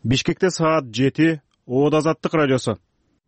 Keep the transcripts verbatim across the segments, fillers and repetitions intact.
Бишкекте саат жети, Оодо Азаттык радиосу.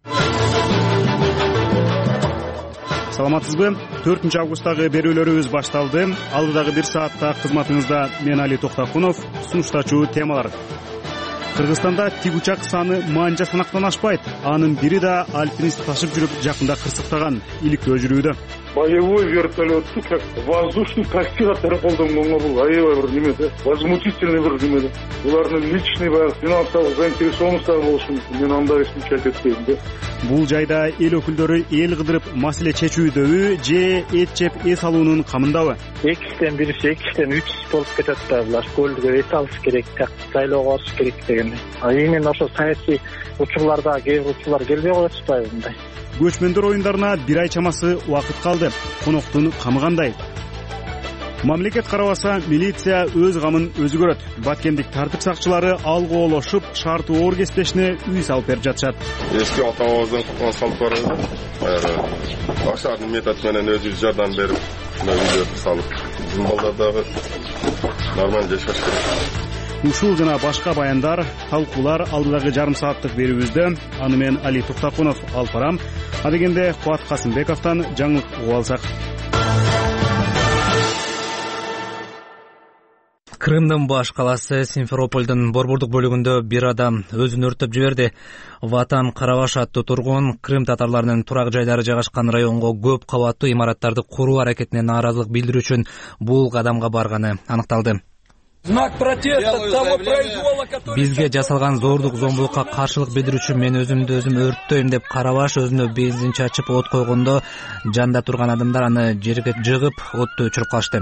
Саламатсызбы? төртүнчү августтагы берүүлөрүбүз башталды. Алдыдагы бир саатта кызматыңызда мен Али Токтакунов, сунуштачу темалар. Кыргызстанда тигучак саны манжа санактан ашпайт. Анын бири да альпинист ташып жүрүп жакында кырсыктаган, иликтөө жүрүүдө. Боевой вертолетты как воздушный костюм колдонгонго бул аябай бир неме да, возмутительный бир неме да. Булардын личный баягы финансылык заинтересованностьтары болушу мүмкүн. Мен андай исключать этпейм да. Бул жайда эл өкүлдөрү эл кыдырып маселе чечүүдөбү же эт жеп эс алуунун камындабы? Экиден бирisi, экиден үч болуп кетет да, булар көлдүгө эс алыш керек, так сайлоого барыш керек деген. А именно ошо саясий учурларда кээ бир учурлар келбей коет атпайбы мындай. Көчмөндөр оюндарына бир ай чамасы убакыт калды. Коноктун камы кандай? Мамлекет карабаса, милиция өз камын өзү көрөт. Баткендик тартип сакчылары алгоолошуп, шартуу оор кесиптешине үй салып берип жатышат. Эски ата-бабабыздын курган салттары баягы башкардын метод менен өзүбүз жардам берип, үйлөрдү салып, биздин балдар дагы нормалдуу жашаш керек. Ушул жана башка баяндар, талкуулар алдыдагы жарым сааттык берүүбүздө. Аны мен Али Токтакунов алып барам. Адегенде Кубат Касымбековдон жаңылык угуп алсак. Крымдын баш калаасы Симферополдун борбордук бөлүгүндө бир адам өзүн өрттөп жиберди. Ватан Карабаш аттуу тургун Крым татарларынын турак жайлары жайгашкан районго көп кабаттуу имараттарды куруу аракетине нааразылык билдирүү үчүн бул кадамга барганы аныкталды. Знак протеста того произвола, который... Бизге жасалган зордук зомбулукка каршылык билдирүү үчүн мен өзүмдү өзүм өрттөйм деп Карабаш өзүнө бензин чачып от койгондо жанда турган адамдар аны жерге жыгып отту өчүрүп калышты.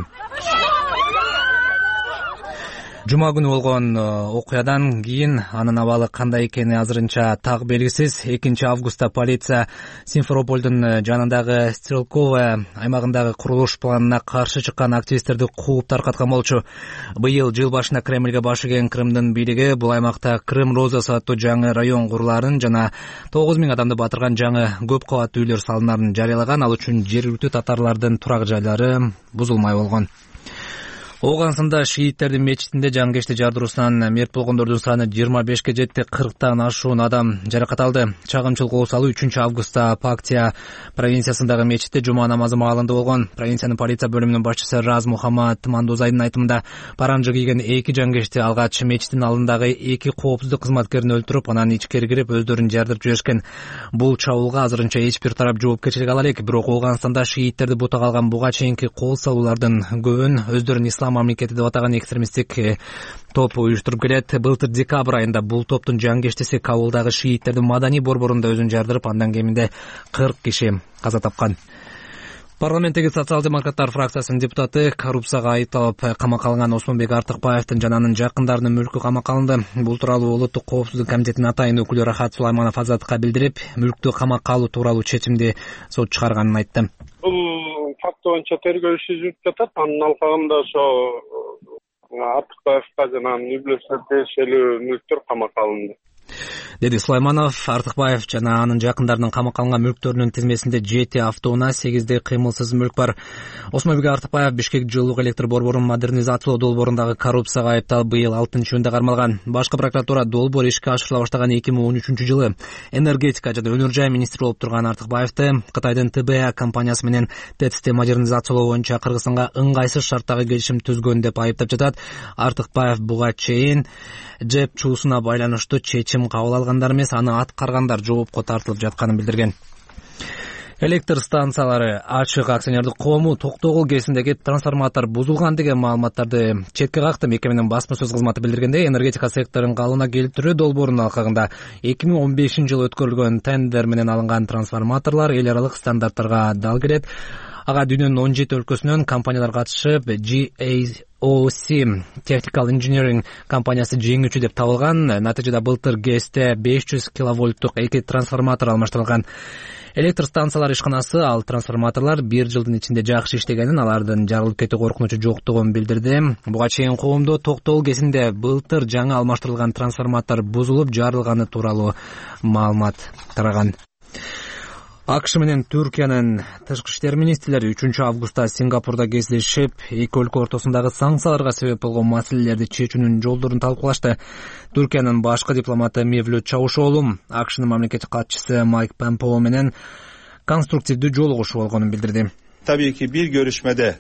Жума күнү болгон окуядан кийин анын абалы кандай экени азырынча так белгисиз. экинчи августта полиция Симферополдун жанындагы Стрелковая аймагындагы курулуш планына каршы чыккан активисттерди кууп таркаткан болчу. Быйыл жыл башында Кремльге баш ийген Крымдын бийлиги бул аймакта Крым Розасы аттуу жаңы район курулаарын жана тогуз миң адамды батырган жаңы көп кабаттуу үйлөр салынаарын жарыялаган. Ал үчүн жергиликтүү татарлардын турак жайлары бузулмай болгон. Оогансында шииттердин мечитинде жаңгешти жардыруусунан мерт болгондордун саны жыйырма бешке жетти. кырктан ашуун адам жаракат алды. Чагымчыл кол салуу үчүнчү августта Пактия провинциясындагы мечитте жума намазы маалында болгон. Провинциянын полиция бөлүмүнүн башчысы Раз Мухаммад Мандузайдын айтымында паранжы кийген эки жаңгешти алгач мечиттин алдындагы эки коопсуздук кызматкерин өлтүрүп, анан ичкери кирип өздөрүн жардырып жиберишкен. Бул чабуулга азырынча эч бир тарап жоопкерчилик ала элек. Бирок Ооганда шииттерди бутага алган буга чейинки кол салуулардын көбүн өздөрүн ислам мамлекети деп атаган экстремисттик топ уюштуруп келет. Былтыр декабрь айында бул топтун жаңгештиси Кабулдагы шииттердин маданий борборунда өзүн жардырып, андан кеминде кырк киши каза тапкан. Парламенттеги социал-демократтар фракциясынын депутаты коррупцияга айыпталып камакка алынган Осмонбек Артыкбаевдин жана анын жакындарынын мүлкү камакка алынды. Бул тууралуу Улуттук коопсуздук комитетинин атайын өкүлү Рахат Сулайманов Азаттыкка билдирип, мүлктү камакка алуу тууралуу чечимди сот чыгарганын айтты. Бул факт боюнча тергөө иши жүрүп жатат. Анын алкагында ошо Артыкбаевга жана анын үй бүлөсүнө тиешелүү мүлктөр камакка алынды, деди Сулайманов. Артыкбаев жана анын жакындарынын камакка алынган мүлктөрүнүн тизмесинде жети автоунаа, сегизде кыймылсыз мүлк бар. Осмонбек Артыкбаев Бишкек жылуулук электр борборун модернизациялоо долбоорундагы коррупцияга айыпталып, быйыл алтынчы июнда кармалган. Башкы прокуратура долбоор ишке ашырыла баштаган эки миң он үчүнчү жылы энергетика жана өнөр жай министри болуп турган Артыкбаевди Кытайдын Тэ Бэ А компаниясы менен ТЭЦти модернизациялоо боюнча Кыргызстанга ыңгайсыз шарттагы келишим түзгөн деп айыптап жатат. Артыкбаев буга чейин жеп чуусуна байланыштуу чечим кабыл алгандар эмес, аны аткаргандар жоопко тартылып жатканын билдирген. Электр станциялары ачык акционердик коому Токтогул кесиндеги трансформатор бузулган деген маалыматтарды четке какты. Мекеменин басма сөз кызматы билдиргендей, энергетика секторун калыбына келтирүү долбоорунун алкагында эки миң он бешинчи жылы өткөрүлгөн тендер менен алынган трансформаторлор эл аралык стандарттарга дал келет. Ага дүйнөнүн он жети өлкөсүнөн компаниялар катышып, G A O C Technical Engineering компаниясы жеңүүчү деп табылган. Натыйжада былтыр ГЭСте беш жүз киловольттук эки трансформатор алмаштырылган. Электр станциялар ишканасы ал трансформаторлор бир жылдын ичинде жакшы иштегенин, алардын жарылып кетүү коркунучу жоктугун билдирди. Буга чейин коомдо Токтогул кесинде былтыр жаңы алмаштырылган трансформатор бузулуп жарылганы тууралуу маалымат тараган. АКШ менен Түркиянын тышкы иштер министрлери үчүнчү августта Сингапурда кездешип, эки өлкө ортосундагы санкцияларга себеп болгон маселелерди чечүүнүн жолдорун талкуулашты. Түркиянын башкы дипломаты Мевлют Чавушоглу АКШнын мамлекеттик катчысы Майк Помпео менен конструктивдүү жолугушуу болгонун билдирди. Tabii ki bir görüşmede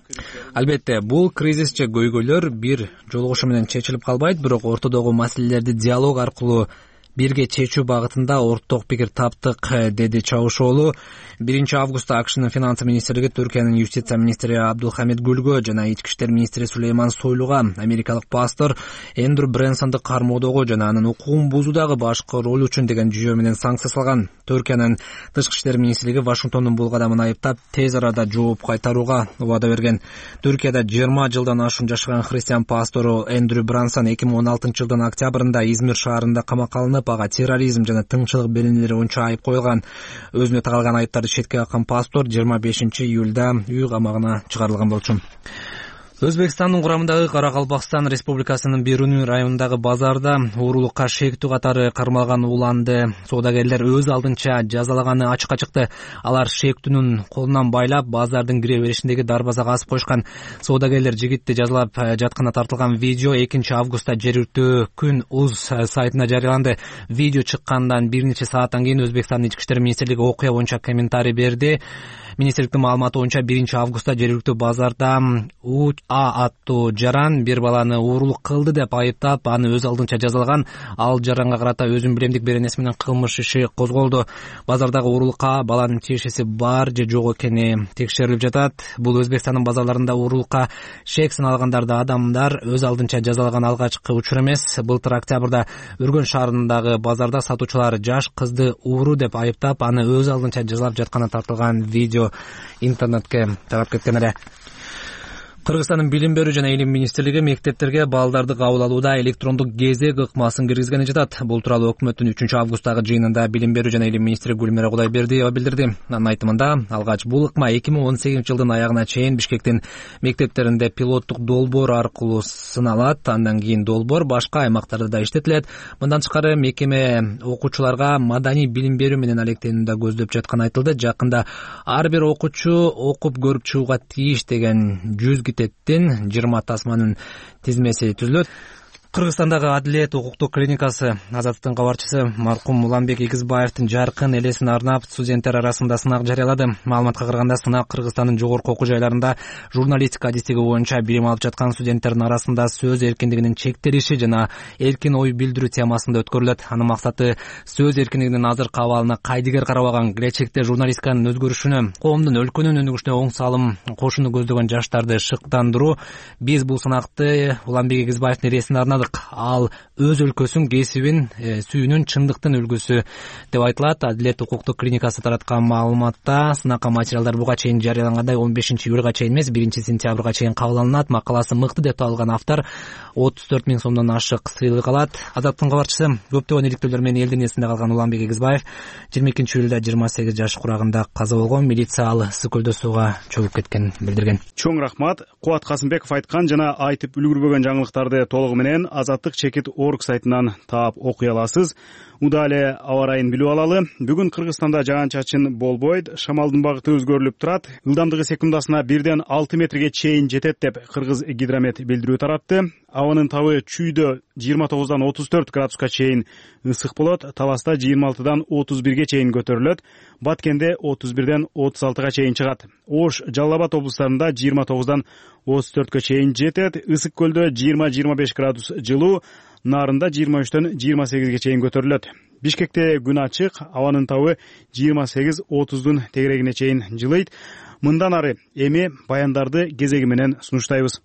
Албетте, бул кризис же көйгөйлөр бир жолугушуу менен чечилип калбайт, бирок ортодогу маселелерди диалог аркылуу бирге чечүү багытында орток пикир таптык, деди Чавушоглу. биринчи августта АКШнын финансы министрлиги Түркиянын юстиция министри Абдулхамид Гүлгө жана ички иштер министри Сулейман Сойлуга америкалык пастор Эндрю Брэнсонду кармоодогу жана анын укугун бузуудагы башкы роль үчүн деген жүйө менен санкция салган. Түркиянын тышкы иштер министрлиги Вашингтондун бул кадамын айыптап, тез арада жооп кайтарууга убада берген. Түркияда жыйырма жылдан ашуун жашаган христиан пастору Эндрю Брэнсон эки миң он алтынчы жылдын октябрында Измир шаарында камакка алынып, ага терроризм жана тыңчылык белгилери боюнча айып коюлган. Өзүнө тагылган айыптарды четке каккан пастор жыйырма бешинчи июлда үй камагына чыгарылган болчу. Өзбекстандын курамындагы Каракалпакстан Республикасынын Беруни районундагы базарда уурулукка шектүү катары кармалган уланды соодагерлер өз алдынча жазалаганы ачыкка чыкты. Алар шектүүнүн колунан байлап, базардын кире беришиндеги дарбазага асып коюшкан. Соодагерлер жигитти жазалап жатканда тартылган видео экинчи августта жергиликтүү Күн Уз сайтына жарыяланды. Видео чыккандан бир нече сааттан кийин Өзбекстандын ички иштер министрлиги окуя боюнча комментарий берди. Министрликтин маалыматы боюнча биринчи августта жергиликтүү базарда У А аттуу жаран бир баланы уурулук кылды деп айыптап, аны өз алдынча жазалган. Ал жаранга карата өзүн билемдик беренеси менен кылмыш иши козголду. Базардагы уурулукка баланын тиешеси бар же жок экени текшерилип жатат. Бул Өзбекстандын базарларында уурулукка шек саналгандарды адамдар өз алдынча жазалган алгачкы учур эмес. Былтыр октябрда Үргөн шаарындагы базарда сатуучулар жаш кызды ууру деп айыптап, аны өз алдынча жазалап жатканы тартылган видео интернетке тарап кеткен эле. Кыргызстандын билим берүү жана илим министрлиги мектептерге балдарды кабыл алууда электрондук кезек ыкмасын киргизгени жатат. Бул тууралуу өкмөттүн үчүнчү августтагы жыйынында билим берүү жана илим министри Гүлмира Кудайбердиева билдирди. Анын айтымында, алгач бул ыкма эки миң он сегизинчи жылдын аягына чейин Бишкектин мектептеринде пилоттук долбоор аркылуу сыналат. Андан кийин долбоор башка аймактарда да иштетилет. Мындан тышкары мекеме окуучуларга маданий билим берүү менен алектенүүнү да көздөп жатканы айтылды. Жакында ар бир окуучу окуп көрүп чыгууга тийиш деген жүз теттин жыйырма тасманын тизмеси түзүлөт. Кыргызстандагы Адилет укуктук клиникасы Азаттыктын кабарчысы маркум Уланбек Игизбаевдин жаркын элесин арнап студенттер арасында сынак жарыялады. Маалыматка караганда, сынак Кыргызстандын жогорку окуу жайларында журналистика адистиги боюнча билим алып жаткан студенттердин арасында сөз эркиндигинин чектелиши жана эркин ой билдирүү темасында өткөрүлөт. Анын максаты сөз эркиндигинин азыркы абалына кайдыгер карабаган, келечекте журналистиканын өзгөрүшүнө, коомдун өлкөнүн өнүгүшүнө оң салым кошууну көздөгөн жаштарды шыктандыруу. Биз бул сынакты Уланбек Игизбаевдин элесин арнадык. Ал өз өлкөсүн, кесибин сүйүүнүн чындыктын үлгүсү деп айтылат. Адилет укуктук клиникасы тараткан маалыматта сынакка материалдар буга чейин жарыялангандай он бешинчи июлга чейин эмес, биринчи сентябрга чейин кабыл алынат. Макаласы мыкты деп табылган автор отуз төрт миң сомдон ашык сыйлык алат. Азаттыктын кабарчысы көптөгөн иликтөөлөр менен элдин эсинде калган Уланбек Игизбаев жыйырма экинчи июлда жыйырма сегиз жаш курагында каза болгон. Милиция ал ысык көлдө сууга чөгүп кеткенин билдирген. Чоң рахмат. Кубат Касымбеков айткан жана айтып үлгүрбөгөн жаңылыктарды толугу менен Азаттык чекит орг сайтынан таап окуй аласыз. Удале аба ырайын билип алалы. Бүгүн Кыргызстанда жаан-чачын болбойт, шамалдын багыты өзгөрүлүп турат. Ылдамдыгы секундасына бирден алты метрге чейин жетет деп Кыргыз гидромет билдирүү таратты. Абанын табы чүйдө жыйырма тогуздан отуз төрт градуска чейин ысык болот, Таласта жыйырма алтыдан отуз бирге чейин көтөрүлөт, Баткенде отуз бирден отуз алтыга чейин чыгат. Ош, Жалал Абад облустарында жыйырма тогуздан отуз төрткө чейин жетет, Ысык көлдө жыйырма жыйырма беш градус жылуу, Нарында жыйырма үчтөн жыйырма сегизге чейин көтөрүлөт. Бишкекте күн ачык, абанын табы жыйырма сегиз отуздун тегерегине чейин жылыйт. Мындан ары эми баяндарды кезеги менен сунуштайбыз.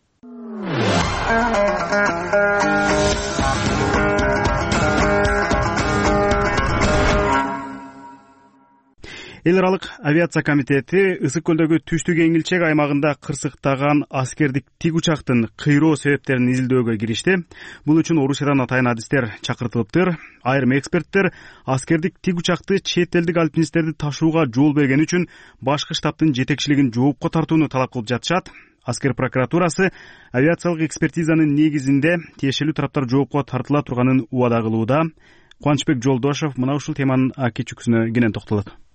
Эл аралык авиация комитети Ысык көлдөгү түштүк эңилчек аймагында кырсыктаган аскердик тик учактын кыйроо себептерин изилдөөгө киришти. Бул үчүн Орусиядан атайын адистер чакыртылыптыр. Айрым эксперттер аскердик тик учакты чет элдик альпинисттерди ташууга жол берген үчүн башкы штабтын жетекчилигин жоопко тартууну талап кылып жатышат. Аскер прокуратурасы авиациялык экспертизанын негизинде тиешелүү тараптар жоопко тартыла турганын убада кылууда. Кубанычбек Жолдошев мына ушул теманын кечүүкүсүнө кенен токтолот.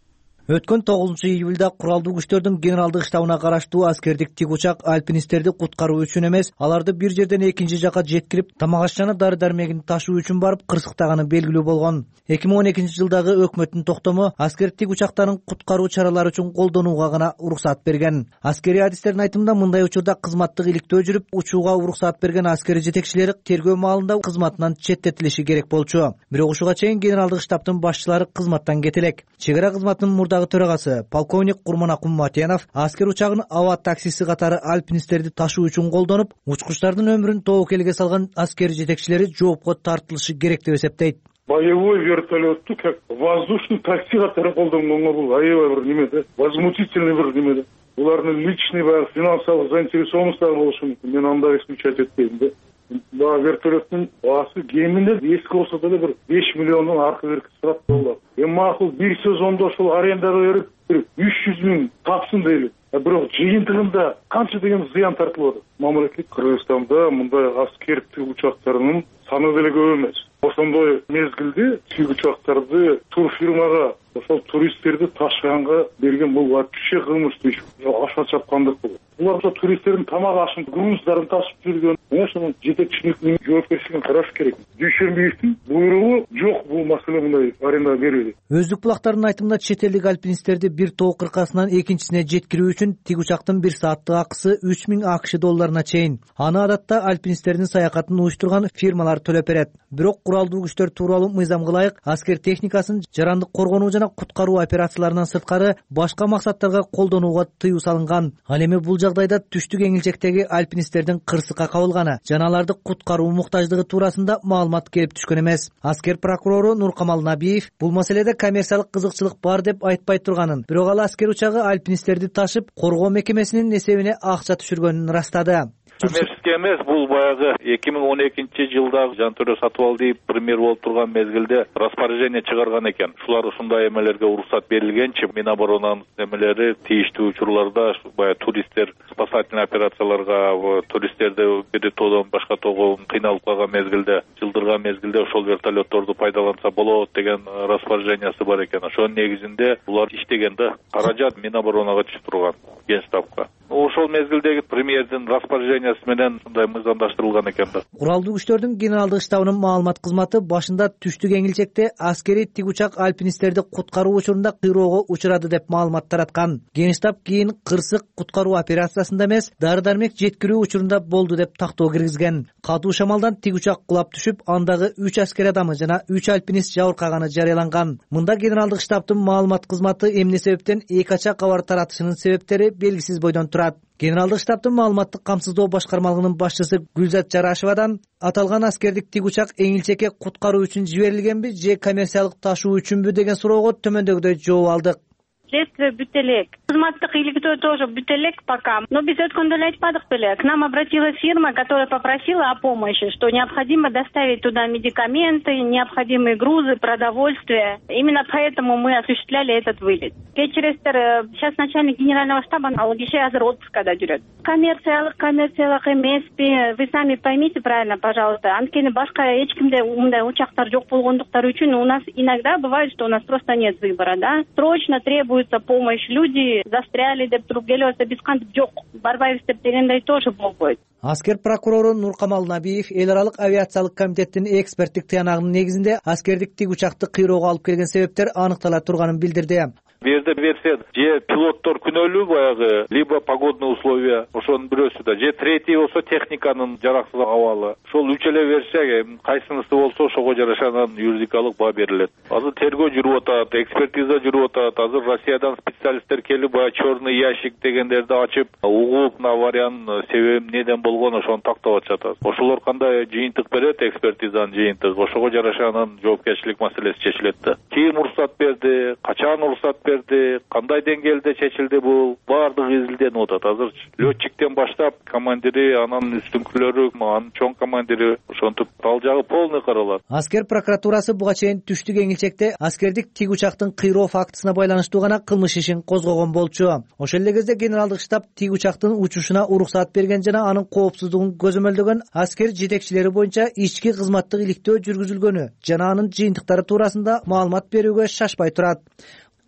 Өткөн тогузунчу июлда куралдуу күчтөрдүн генералдык штабына караштуу аскердик тик учак альпинисттерди куткаруу үчүн эмес, аларды бир жерден экинчи жакка жеткирип, тамак аш жана дары дармегин ташуу үчүн барып кырсыктаганы белгилүү болгон. эки миң он экинчи жылдагы өкмөттүн токтому аскер тик учактарын куткаруу чаралары үчүн колдонууга гана уруксат берген. Аскерий адистердин айтымында, мындай учурда кызматтык иликтөө жүрүп, учууга уруксат берген аскер жетекчилери тергөө маалында кызматынан четтетилиши керек болчу. Бирок ушуга чейин генералдык штабтын башчылары кызматтан кете элек. Чек ара кызматынын мурдагы төрагасы полковник Курманакун Матенов аскер учагын аба таксиси катары альпинисттерди ташуу үчүн колдонуп, учкучтардын өмүрүн тоокелге салган аскер жетекчилери жоопко тартылышы керек деп эсептейт. Боевой вертолетту как воздушный такси катары колдонгонго бул аябай бир неме да, возмутительный бир неме да. Булардын личный баягы финансылык заинтересованностьтары болушу мүмкүн. Мен андай исключать этпейм да. Баа вертолеттун баасы кеминде эски болсо деле бир беш миллиондон аркы берки турат болот. Эми макул бир сезондо ушул арендага берип бир үч жүз миң тапсын дейли. Бирок жыйынтыгында канча деген зыян тартылып атат. Мамлекет Кыргызстанда мындай аскер тик учактарынын саны деле көп эмес. Ошондой мезгилде тик учактарды турфирмага ошол туристтерди ташыганга берген бул вообще кылмыштуу иш. Аша чапкандык бул. Булар ошо туристтердин тамак ашын, груздарын ташып жүргөн. Ошонун жетекчилигинин жоопкерчилигин караш керек. Дүйшөнбиевдин буйругу жок бул маселе мындай арендага берүүгө. Өздүк булактардын айтымында, чет элдик альпинисттерди бир тоо кыркасынан экинчисине жеткирүү үчүн тик учактын бир сааттык акысы үч миң акш долларына чейин. Аны адатта альпинисттердин саякатын уюштурган фирмалар төлөп берет. Бирок куралдуу күчтөр тууралуу мыйзамга ылайык аскер техникасын жарандык коргонуу жана куткаруу операцияларынан сырткары башка максаттарга колдонууга тыюу салынган. Ал эми бул жагдайда түштүк эңилчектеги альпинисттердин кырсыкка кабылганы жана аларды куткаруу муктаждыгы туурасында маалымат келип түшкөн эмес. Аскер прокурору Нуркамал Набиев бул маселеде коммерциялык кызыкчылык бар деп айтпай турганын, бирок ал аскер учагы альпинисттерди ташып, коргоо мекемесинин эсебине акча түшүргөнүн ырастады. Коммерческий эмес, бул баягы эки миң он экинчи жылда Жантөрө Сатыбалдиев премьер болуп турган мезгилде распоряжение чыгарган экен. Ушулар ушундай эмелерге уруксат берилгенчи, Миноборонанын эмелери тийиштүү учурларда баягы туристтер спасательный операцияларга, туристтерди бир тоодон башка тоого кыйналып калган мезгилде, жылдырган мезгилде ошол вертолетторду пайдаланса болот деген распоряжениясы бар экен. Ошонун негизинде булар иштеген да, каражат Миноборонага түшүп турган, Генштабка. Ошол мезгилдеги премьердин распоряжениясы менен мындай мыйзамдаштырылган экен да. Куралдуу күчтөрдүн генералдык штабынын маалымат кызматы башында түштүк эңилчекте аскерий тик учак альпинисттерди куткаруу учурунда кыйроого учурады деп маалымат тараткан. Генштаб кийин кырсык куткаруу операциясында эмес, дары дармек жеткирүү учурунда болду деп тактоо киргизген. Катуу шамалдан тик учак кулап түшүп, андагы үч аскер адамы жана үч альпинист жабыркаганы жарыяланган. Мында генералдык штабтын маалымат кызматы эмне себептен эки ача кабар таратышынын себептери белгисиз бойдон турат. Генералдык штабтын маалыматтык камсыздоо башкармалыгынын башчысы Гүлзат Жарашевадан аталган аскердик тик учак эңилчекке куткаруу үчүн жиберилгенби же коммерциялык ташуу үчүнбү деген суроого төмөндөгүдөй жооп алдык. Следствие бүт элек. Кызматтык иликтөө тоже бүт элек пока. Но без өткөндө эле айтпадык беле. К нам обратилась фирма, которая попросила о помощи, что необходимо доставить туда медикаменты, необходимые грузы, продовольствие. Именно поэтому мы осуществляли этот вылет. Кечиресиздер, сейчас начальник генерального штаба ал киши азыр отпускада жүрөт. Коммерциялык, коммерциялык эмеспи, вы сами поймите правильно, пожалуйста. Анткени башка эч кимде мындай учактар жок болгондуктары үчүн у нас иногда бывает, что у нас просто нет выбора, да? Срочно требует помощь, люди застряли деп туруп келип атса биз кантип жок барбайбыз деп дегендей тоже болбойт. Аскер прокурору Нуркамал Набиев эл аралык авиациялык комитеттин эксперттик тыянагынын негизинде аскердик тик учакты кыйроого алып келген себептер аныктала турганын билдирди. Бу жерде версия же пилоттор күнөөлүү баягы, либо погодные условия, ошонун бирөөсү да, же третий болсо техниканын жараксыз абалы. Ошол үч эле версия кайсынысы болсо ошого жараша анан юридикалык баа берилет. Азыр тергөө жүрүп атат, экспертиза жүрүп атат. Азыр Россиядан специалисттер келип баягы черный ящик дегендерди ачып, угуп авариянын себеби неден болгон ошону тактап атышат. Ошолор кандай жыйынтык берет, экспертизанын жыйынтыгы, ошого жараша анан жоопкерчилик маселеси чечилет да. Ким уруксат берди, качан уруксат берди, кандай деңгээлде чечилди, бул баардыгы изилденип атат. Азыр летчиктен баштап командири, анан үстүнкүлөрү, анын чоң командири ошентип ал жагы полный каралат. Аскер прокуратурасы буга чейин түштүк эңилчекте аскердик тик учактын кыйроо фактысына байланыштуу гана кылмыш ишин козгогон болчу. Ошол эле кезде генералдык штаб тик учактын учушуна уруксат берген жана анын коопсуздугун көзөмөлдөгөн аскер жетекчилери боюнча ички кызматтык иликтөө жүргүзүлгөнү жана анын жыйынтыктары туурасында маалымат берүүгө шашпай турат.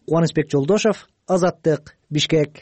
Кубанычбек Жолдошов, Азаттык, Бишкек.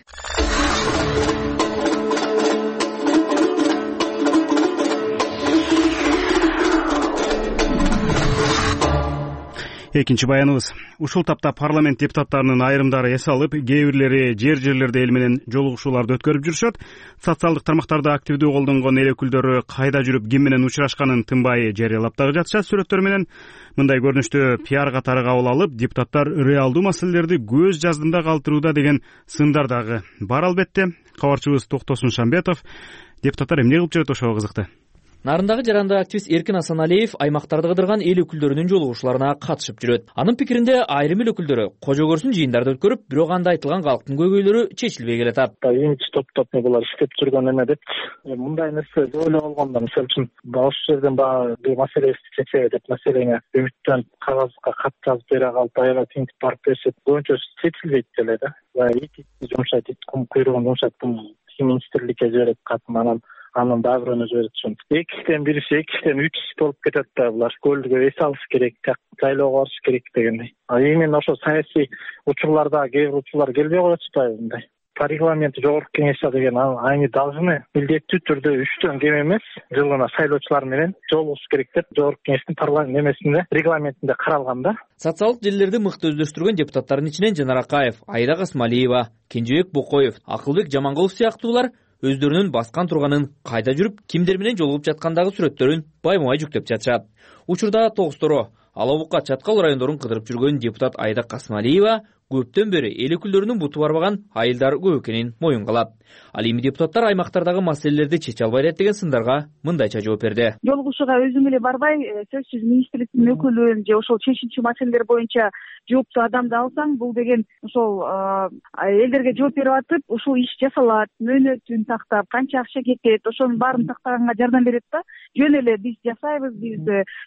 Экинчи баяныбыз. Ушул тапта парламент депутаттарынын айрымдары эс алып, кээ бирлери жер жерлерде эл менен жолугушууларды өткөрүп жүрүшөт. Социалдык тармактарда активдүү колдонгон эл өкүлдөрү кайда жүрүп, ким менен учурашканын тынбай жарыялап дагы жатышат сүрөттөр менен. Мындай көрүнүштү пиар катары кабыл алып, депутаттар реалдуу маселелерди көз жаздымда калтырууда деген сындар дагы бар албетте. Кабарчыбыз Токтосун Шамбетов депутаттар эмне кылып жүрөт ошого кызыкты. Нарындагы жаранды активист Эркин Асаналиев аймактарды кыдырган эл өкүлдөрүнүн жолугушууларына катышып жүрөт. Анын пикиринде айрым эл өкүлдөрү кожо көрсүн жыйындарды өткөрүп, бирок анда айтылган калктын көйгөйлөрү чечилбей келатат. Имидж топтоп булар иштеп жүргөн эме деп мындай нерсе ойлоп алганда, мисалы үчүн ошол жерден баягы бир маселебизди чечеби деп маселеге үмүттөнүп кагазга кат жазып бере калып, аябай тинтип барып берсе, боюнча чечилбейт деле да. Баягы ит жумшайт, ит куйругун жумшайт, министрликке жиберет катын, анан анын дагы бирөөнө жиберет. Экиден бириши, экиден үч болуп кетет да, булар көлгө эс алыш керек, жайлоого барыш керек дегендей. А именно ошо саясий учурларда кээ бир учурлар келбей коет атпайбы мындай. По регламенту жогорку кеңеште деген они должны милдеттүү түрдө үчтөн кем эмес жылына шайлоочулар менен жолугуш керек деп жогорку кеңештин парламент немесинде, регламентинде каралган да. Социалдык желилерди мыкты өздөштүргөн депутаттардын ичинен Жанар Акаев, Айда Касмалиева, Кенжебек Бокоев, Акылбек Жаманголов сыяктуулар өздөрүнүн баскан турганын, кайда жүрүп, кимдер менен жолугуп жаткандагы сүрөттөрүн байма-бай жүктөп жатышат. Учурда Тогусторо, Ала Бука, Чаткал райондорун кыдырып жүргөн депутат Айда Касмалиева көптөн бери эл өкүлдөрүнүн буту барбаган айылдар көп экенин моюнга алат. Ал эми депутаттар аймактардагы маселелерди чече албайт деген сындарга мындайча жооп берди. Жолугушууга өзүм эле барбай, сөзсүз министрликтин өкүлүн же ошол чечүүчү маселелер боюнча жооптуу адамды алсаң, бул деген ошол элдерге жооп берип атып, ушул иш жасалат, мөөнөтүн тактап, канча акча кетет, ошонун баарын тактаганга жардам берет да. Жөн эле биз жасайбыз, биз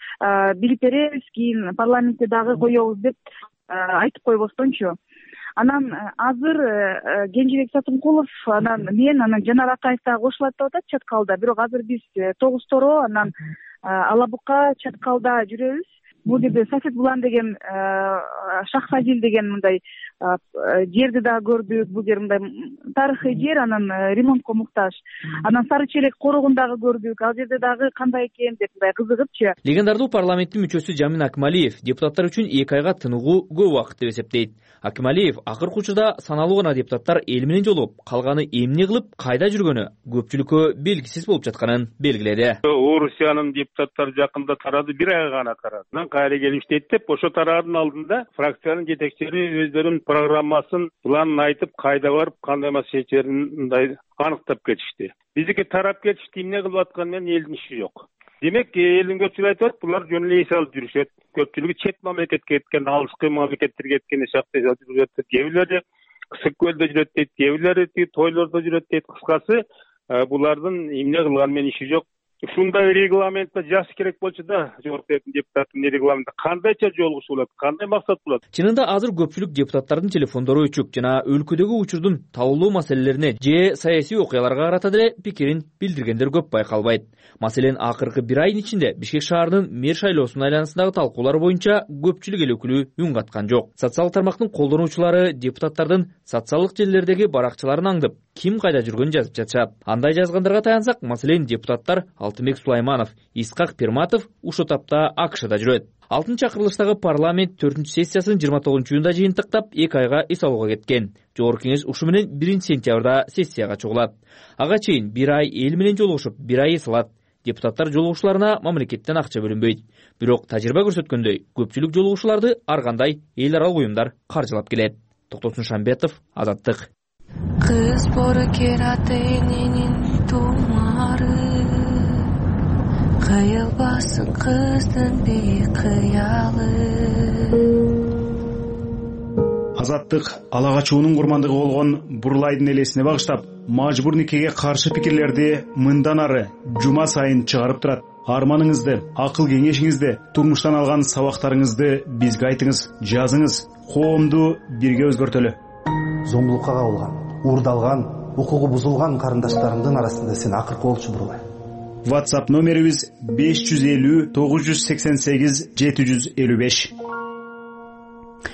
билип беребиз, кийин парламентте дагы коебуз деп айтып койбостончу. Анан азыр Кенжебек Сатымкулов, анан мен, анан Жанар Акаев дагы кошулат деп атат Чаткалда. Бирок азыр биз Тогусторо, анан Ала Бука, Чаткалда жүрөбүз. Бул жерде Сафет Булан деген Шахфазил деген мындай жерди да көрдүк. Бул жер мындай тарыхый жер, анан ремонтко муктаж. Анан Сары Челек корогун дагы көрдүк. Ал жерде дагы кандай экен деп мындай кызыгыпчы. Легендардуу парламенттин мүчөсү Жамин Акмалиев депутаттар үчүн эки айга тыныгуу көп убакыт деп эсептейт. Акмалиев акыркы учурда саналуу гана депутаттар эл менен жолугуп, калганы эмне кылып, кайда жүргөнү көпчүлүккө белгисиз болуп жатканын белгиледи. Орусиянын депутаттары жакында тарады, бир ай гана тарады. Кайра келип иштейт деп, ошо тараадын алдында фракциянын жетекчилери өздөрүнүн программасын планын айтып, кайда барып, кандай маселе чечерин мындай аныктап кетишти. Биздики тарап кетишти, эмне кылып атканы менен элдин иши жок. Демек, элдин көпчүлүгү айтат, булар жөн эле эс алып жүрүшөт. Көпчүлүгү чет мамлекетке кеткен, алыскы мамлекеттерге кеткен шакта жүрүшөт. Кээ бирлери Кысык көлдө жүрөт дейт, кээ бирлери тойлордо жүрөт дейт. Кыскасы, булардын эмне кылганы менен иши жок. Ушундай регламентте жазыш керек болчу да, жогорку депутаттын регламентте кандайча жолугушуу болот, кандай максат болот. Чынында азыр көпчүлүк депутаттардын телефондору өчүк жана өлкөдөгү учурдун табылуу маселелерине же саясий окуяларга карата деле пикирин билдиргендер көп байкалбайт. Маселен, акыркы бир айдын ичинде Бишкек шаарынын мэр шайлоосунун айланасындагы талкуулар боюнча көпчүлүк эл өкүлү үн каткан жок. Социалдык тармактын колдонуучулары депутаттардын социалдык желилердеги баракчаларын аңдып, ким кайда жүргөнүн жазып жатышат. Андай жазгандарга таянсак, маселен, депутаттар Алтынбек Сулайманов, Исхак Пирматов ушул тапта АКШда жүрөт. Алтынчы чакырылыштагы парламент төртүнчү сессиясын жыйырма тогузунчу июнда жыйынтыктап эки айга эс алууга кеткен. Жогорку кеңеш ушу менен биринчи сентябрда сессияга чыгылат. Ага чейин бир ай эл менен жолугушуп, бир ай эс алат. Депутаттар жолугушууларына мамлекеттен акча бөлүнбөйт. Бирок тажрыйба көрсөткөндөй, көпчүлүк жолугушууларды ар кандай эл аралык уюмдар каржылап келет. Токтосун Шамбетов, Азаттык. Кыз борокераты эненин тумары, кыйылбасын кыздын бийик кыялы. Азаттык ала качуунун курмандыгы болгон Бурлайдын элесине багыштап, мажбур никеге каршы пикирлерди мындан ары жума сайын чыгарып турат. Арманыңызды, акыл кеңешиңизди, турмуштан алган сабактарыңызды бизге айтыңыз, жазыңыз. Коомду бирге өзгөртөлү. Зомбулукка кабылган, уурдалган, укугу бузулган карындаштарымдын арасында сен акыркы болчу Бурлай. WhatsApp номерибиз беш жүз элүү тогуз жүз сексен сегиз жети жүз элүү беш.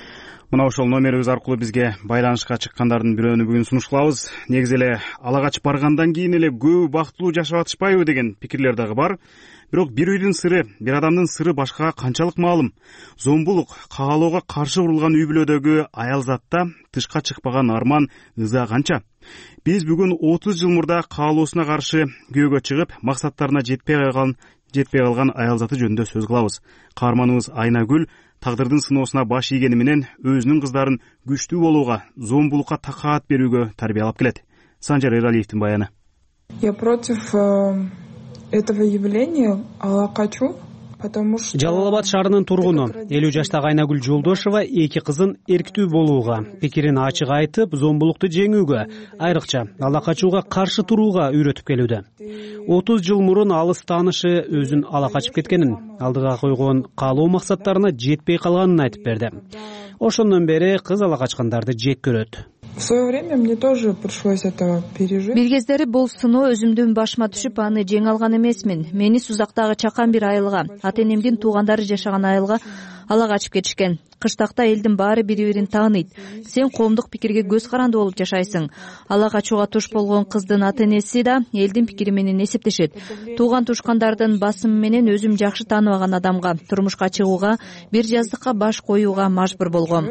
Мына ошол номерибиз аркылуу бизге байланышка чыккандардын бирөөнү бүгүн сунуш кылабыз. Негизи эле ала качып баргандан кийин эле көбү бактылуу жашап атышпайбы деген пикирлер дагы бар. Бирок бир үйдүн сыры, бир адамдын сыры башкага канчалык маалым? Зомбулук, каалоого каршы курулган үй бүлөдөгү аялзатта тышка чыкпаган арман, ыза канча? Биз бүгүн отуз жыл мурда каалоосуна каршы күйөөгө чыгып, максаттарына жетпей калган жетпей калган аялзаты жөнүндө сөз кылабыз. Каарманыбыз Айнагүл тагдырдын сыноосуна баш ийгени менен өзүнүн кыздарын күчтүү болууга, зомбулукка такаат берүүгө тарбиялап келет. Санжар Эралиевдин баяны. Я против этого явления ала качу, потому что Жалал Абад шаарынын тургуну элүү жаштагы Айнагүл Жолдошова эки кызын эрктүү болууга, пикирин ачык айтып, зомбулукту жеңүүгө, айрыкча ала качууга каршы турууга үйрөтүп келүүдө. отуз жыл мурун алыс таанышы өзүн ала качып кеткенин, алдыга койгон каалоо максаттарына жетпей калганын айтып берди. Ошондон бери кыз ала качкандарды жек көрөт. В свое время мне тоже пришлось это пережить. Бир кездери бул сыноо өзүмдүн башыма түшүп, аны жеңе алган эмесмин. Мени Сузактагы чакан бир айылга, ата энемдин туугандары жашаган айылга ала качып кетишкен. Кыштакта элдин баары бири-бирин тааныйт. Сен коомдук пикирге көз каранды болуп жашайсың. Ала качууга туш болгон кыздын ата энеси да элдин пикири менен эсептешет. Тууган тушкандардын басымы менен өзүм жакшы тааныбаган адамга турмушка чыгууга, бир жаздыкка баш коюуга мажбур болгом.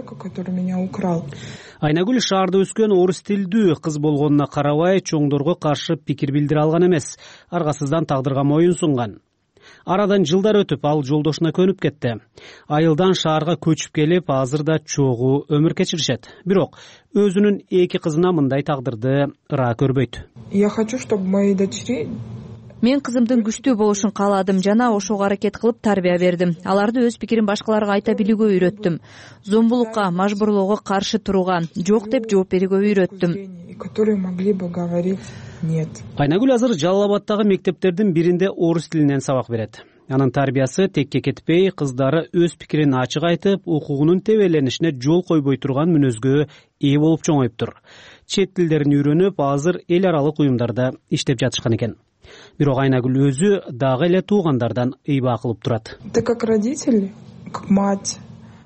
Айнагүл шаарда өскөн орус тилдүү кыз болгонуна карабай, чоңдорго каршы пикир билдире алган эмес. Аргасыздан тагдырга моюн сунган. Арадан жылдар өтүп, ал жолдошуна көнүп кетти. Айылдан шаарга көчүп келип, азыр да чогуу өмүр кечиришет. Бирок өзүнүн эки кызына мындай тагдырды ыраа көрбөйт. Я хочу, чтобы мои дочери Мен кызымдын күчтүү болушун кааладым жана ошого аракет кылып тарбия бердим. Аларды өз пикирин башкаларга айта билүүгө үйрөттүм. Зомбулукка, мажбурлоого каршы турууга, жок деп жооп берүүгө үйрөттүм. которые могли бы говорить нет. Айнагүл азыр Жалал Абадтагы мектептердин биринде орус тилинен сабак берет. Анын тарбиясы текке кетпей, кыздары өз пикирин ачык айтып, укугунун тебеленишине жол койбой турган мүнөзгө ээ болуп чоңоюптур. Чет тилдерин үйрөнүп, азыр эл аралык уюмдарда иштеп жатышкан экен. Бирок Айнагүл өзү дагы эле туугандардан ыйбаа кылып турат. Ты как родитель, как мать.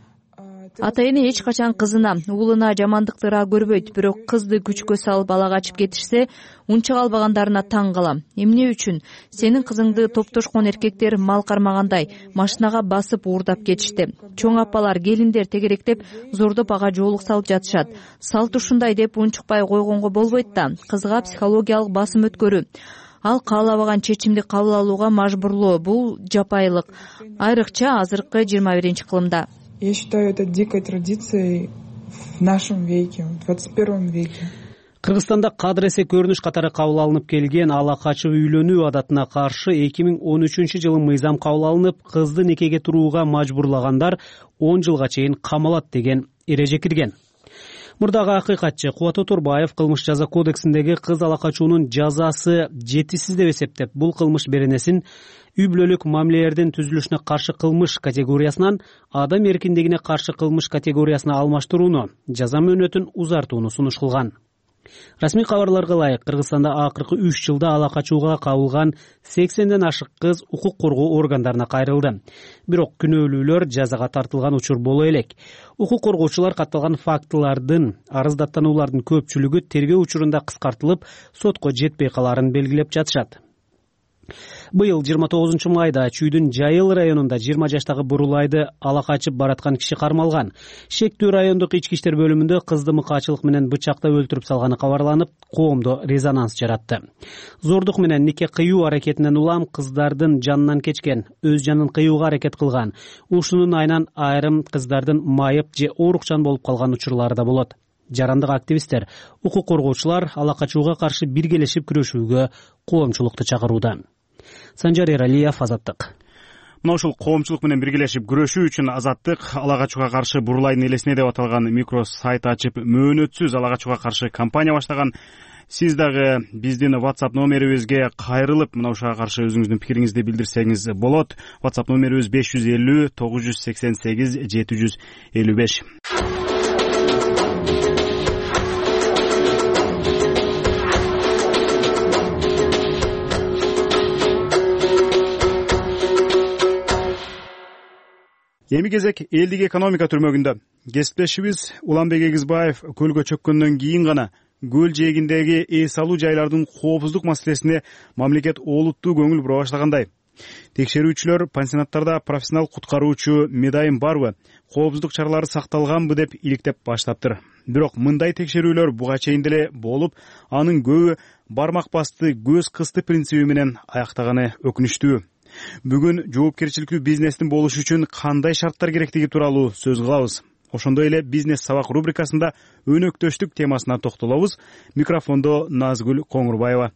Ата эне эч качан кызына, уулуна жамандыкты ыраа көрбөйт, бирок кызды күчкө салып ала качып кетишсе, унча калбагандарына таң калам. Эмне үчүн? Сенин кызыңды топтошкон эркектер мал кармагандай машинага басып уурдап кетишти. Чоң апалар, келиндер тегеректеп, зордоп ага жоолук салып жатышат. Салт ушундай деп унчукпай койгонго болбойт да. Кызга психологиялык басым өткөрүү. Ал каалабаган чечимди кабыл алууга мажбурлоо, бул жапайылык. Айрыкча азыркы жыйырма биринчи кылымда. Я считаю это дикой традицией в нашем веке, в двадцать первом веке. Кыргызстанда кадыр эсе көрүнүш катары кабыл алынып келген ала качып үйлөнүү адатына каршы эки миң он үчүнчү жылы мыйзам кабыл алынып, кызды некеге турууга мажбурлагандар он жылга чейин камалат деген эреже кирген. Мурдагы акыйкатчы Кубат Оторбаев кылмыш жаза кодексиндеги кыз ала качуунун жазасы жетишсиз деп эсептеп, бул кылмыш беренесин үй бүлөлүк мамилелердин түзүлүшүнө каршы кылмыш категориясынан адам эркиндигине каршы кылмыш категориясына алмаштырууну, жаза мөөнөтүн узартууну сунуш кылган. Расмий кабарларга ылайык, Кыргызстанда акыркы үч жылда ала качууга кабылган сексенден ашык кыз укук коргоо органдарына кайрылды. Бирок күнөөлүүлөр жазага тартылган учур боло элек. Укук коргоочулар катталган фактылардын, арыздаттануулардын көпчүлүгү тергөө учурунда кыскартылып, сотко жетпей каларын белгилеп жатышат. Быйыл жыйырма тогузунчу майда Чүйдүн Жайыл районунда жыйырма жаштагы Бурулайды ала качып бараткан киши кармалган. Шектүү райондук ички иштер бөлүмүндө кызды мыкаачылык менен бычактап өлтүрүп салганы кабарланып, коомдо резонанс жаратты. Зордук менен нике кыюу аракетинен улам кыздардын жанынан кечкен, өз жанын кыюуга аракет кылган. Ушунун айынан айрым кыздардын майып же оорукчан болуп калган учурлары да болот. Жарандык активисттер, укук коргоочулар ала качууга каршы биргелешип күрөшүүгө коомчулукту чакырууда. Санжар Эралиев, Азаттык. Мына ушул коомчулук менен биргелешип күрөшүү үчүн Азаттык ала качууга каршы Бурулайдын элесине деп аталган микро сайт ачып, мөөнөтсүз ала качууга каршы кампания баштаган. Сиз дагы биздин WhatsApp номерибизге кайрылып, мына ушуга каршы өзүңүздүн пикириңизди билдирсеңиз болот. WhatsApp номерибиз беш жүз элүү тогуз жүз сексен сегиз жети жүз элүү беш. Эми кезек элдик экономика түрмөгүндө. кесиптешибиз Уланбек Эгизбаев көлгө чөккөндөн кийин гана көл жээгиндеги эс алуу жайлардын коопсуздук маселесине мамлекет олуттуу көңүл бура башлагандай. Текшерүүчүлөр пансионаттарда профессионал куткаруучу Медайым барбы, коопсуздук чаралары сакталганбы деп иликтеп баштаптыр. Бирок мындай текшерүүлөр буга чейин деле болуп, анын көбү бармак басты, көз кысты принциби менен аяктаганы өкүнүчтүү. Бүгүн жоопкерчиликтүү бизнестин болушу үчүн кандай шарттар керектиги тууралуу сөз кылабыз. Ошондой эле бизнес сабак рубрикасында өнөктөштүк темасына токтолобуз. Микрофондо Назгүл Коңурбаева.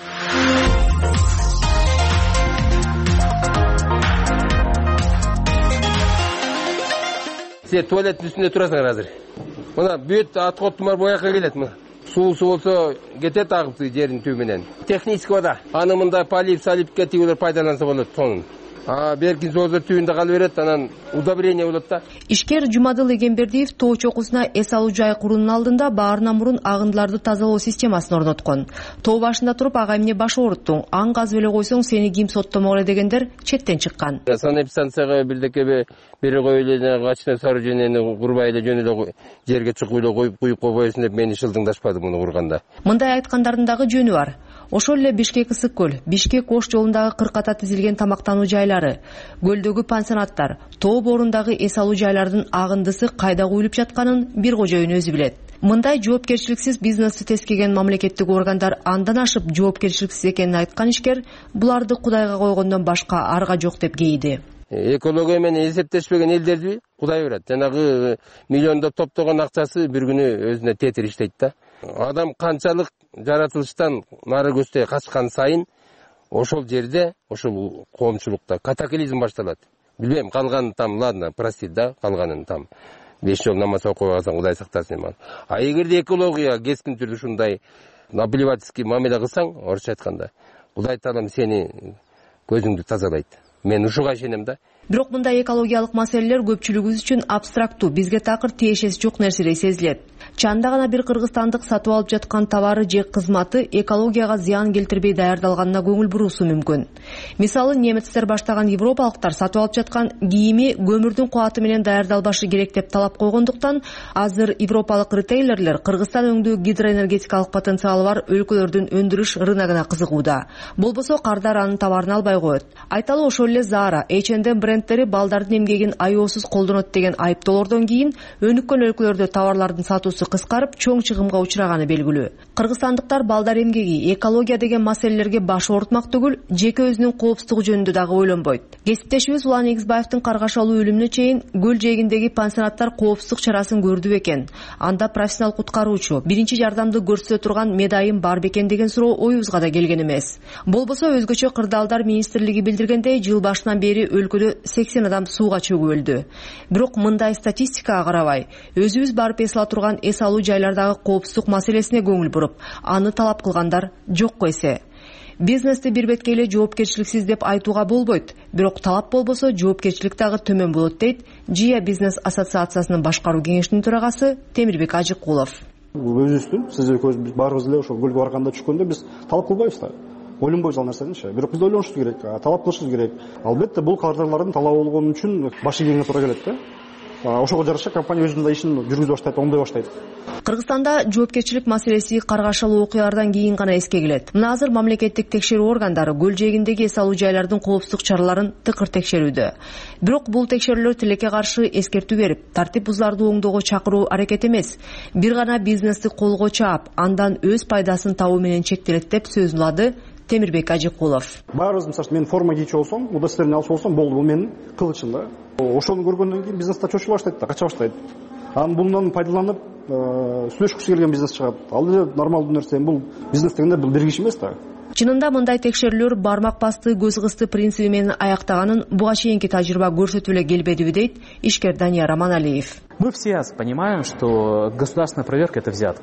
Сен туалеттин үстүндө турасыңар азыр. Мына бүт отходтун баары буяка келет. Мына суусу болсо кетет агып жердин түбү менен. Технический вода. Аны мында полип салип кетип пайдаланса болот сонун. А беркин соозо түбүндө кала берет, анан удобрение болот да. Ишкер Жумадыл Эгембердиев тоо чокусуна эс алуу жай куруунун алдында баарынан мурун агындыларды тазалоо системасын орноткон. Тоо башында туруп ага эмне баш ооруттуң, аң казып эле койсоң сени ким соттомок эле дегендер четтен чыккан. Санэпидстанцияга бирдеке бери коюп эле качына сооружениени курбай эле жөн эле жерге чукуп эле коюп куюп койбойсун деп мени шылдыңдашпады муну курганда. Мындай айткандардын дагы жөнү бар. Ошол эле Бишкек Ысык көл, Бишкек Ош жолундагы кырката тизилген тамактануу жайлары, көлдөгү пансионаттар, тоо борундагы эс алуу жайлардын агындысы кайда куюлуп жатканын бир кожоюн өзү билет. Мындай жоопкерчиликсиз бизнести тескеген мамлекеттик органдар андан ашып жоопкерчиликсиз экенин айткан ишкер буларды Кудайга койгондон башка арга жок деп кейди. Экология менен эсептешпеген элдерди Кудай берет. Жанагы миллиондоп топтогон акчасы бир күнү өзүнө тетир иштейт да. Адам канчалык жаратылыштан нары көздөй качкан сайын ошол жерде, ошол коомчулукта катаклизм башталат. Билбейм, калганын там, ладно, простит да, калганын там. беш жол намаз окуп алсаң Кудай сактасын эми. А эгерде экология кескин түрдө ушундай наплевательский мамиле кылсаң, орусча айтканда, Кудай Таалам сени көзүңдү тазалайт. Мен ушуга ишенем да. Бирок мындай экологиялык маселелер көпчүлүгүбүз үчүн абстрактуу, бизге такыр тиешеси жок нерседей сезилет. Чанда гана бир кыргызстандык сатып алып жаткан товары же кызматы экологияга зыян келтирбей даярдалганына көңүл буруусу мүмкүн. Мисалы, немецтер баштаган европалыктар сатып алып жаткан кийими көмүрдүн кубаты менен даярдалбашы керек деп талап койгондуктан, азыр европалык ритейлерлер Кыргызстан өңдүү гидроэнергетикалык потенциалы бар өлкөлөрдүн өндүрүш рыногуна кызыгууда. Болбосо кардар анын товарын албай коет. Айталы ошол эле Zara, эйч энд эм брендтери балдардын эмгегин аеосуз колдонот деген айыптоолордон кийин өнүккөн өлкөлөрдө товарлардын сатуусу кыскарып чоң чыгымга учураганы белгилүү. Кыргызстандыктар балдар эмгеги, экология деген маселелерге баш оорутмак түгүл, жеке өзүнүн коопсуздугу жөнүндө дагы ойлонбойт. Кесиптешибиз Улан Эгизбаевдин каргашалуу өлүмүнө чейин көл жээгиндеги пансионаттар коопсуздук чарасын көрдү бекен? Анда профессионал куткаруучу, биринчи жардамды көрсөтө турган Медайым бар бекен деген суроо оюбузга да келген эмес. Болбосо өзгөчө кырдаалдар министрлиги билдиргендей, жыл башынан бери өлкөдө сексен адам сууга чөгүп өлдү. Бирок мындай статистикага карабай, өзүбүз барып эс ала турган эс алуу жайлардагы коопсуздук маселесине көңүл буруп, аны талап кылгандар жокко эсе. Бизнести бир бетке эле жоопкерчиликсиз деп айтууга болбойт, бирок талап болбосо жоопкерчилик дагы төмөн болот дейт Жия бизнес ассоциациясынын башкаруу кеңешинин төрагасы Темирбек Ажыкулов. Өзүбүздүн, сиз экөөбүз баарыбыз эле ошол көлгө барганда түшкөндө биз талап кылбайбыз да. Ойлонбойбуз ал нерсеничи. Бирок биз ойлонушубуз керек, талап кылышыбыз керек. Албетте бул кардарлардын талабы болгон үчүн баш ийгенге туура келет да. Ошого жараша компания өзүнүн да ишин жүргүзө баштайт, оңдой баштайт. Кыргызстанда жоопкерчилик маселеси каргашалуу окуялардан кийин гана эске келет. Мына азыр мамлекеттик текшерүү органдары көл жээгиндеги эс алуу жайлардын коопсуздук чараларын тыкыр текшерүүдө. Бирок бул текшерүүлөр тилекке каршы эскертүү берип, тартип бузууларды оңдоого чакыруу аракет эмес, бир гана бизнести колго чаап, андан өз пайдасын табуу менен чектелет деп сөз улады Темирбек Ажыкулов. Баарыбыз, мисалы, мен форма кийчү болсом, удостоверение алчу болсом, болду, бул менин кылычым да. Ошону көргөндөн кийин бизнесте чочула баштайт да, кача баштайт. Анан bundan пайдаланып, сүйлөшкүсү келген бизнес чыгат. Ал эле нормалдуу нерсе, бул бизнес дегенде бул бир киши эмес да. Чынында мындай текшерүүлөр бармак басты, көз кысты принциби менен аяктаганын буга чейинки тажрыйба көрсөтүп эле келбедиби дейт ишкер Данияр Раманалиев. Мы все понимаем, что государственная проверка — это взятка.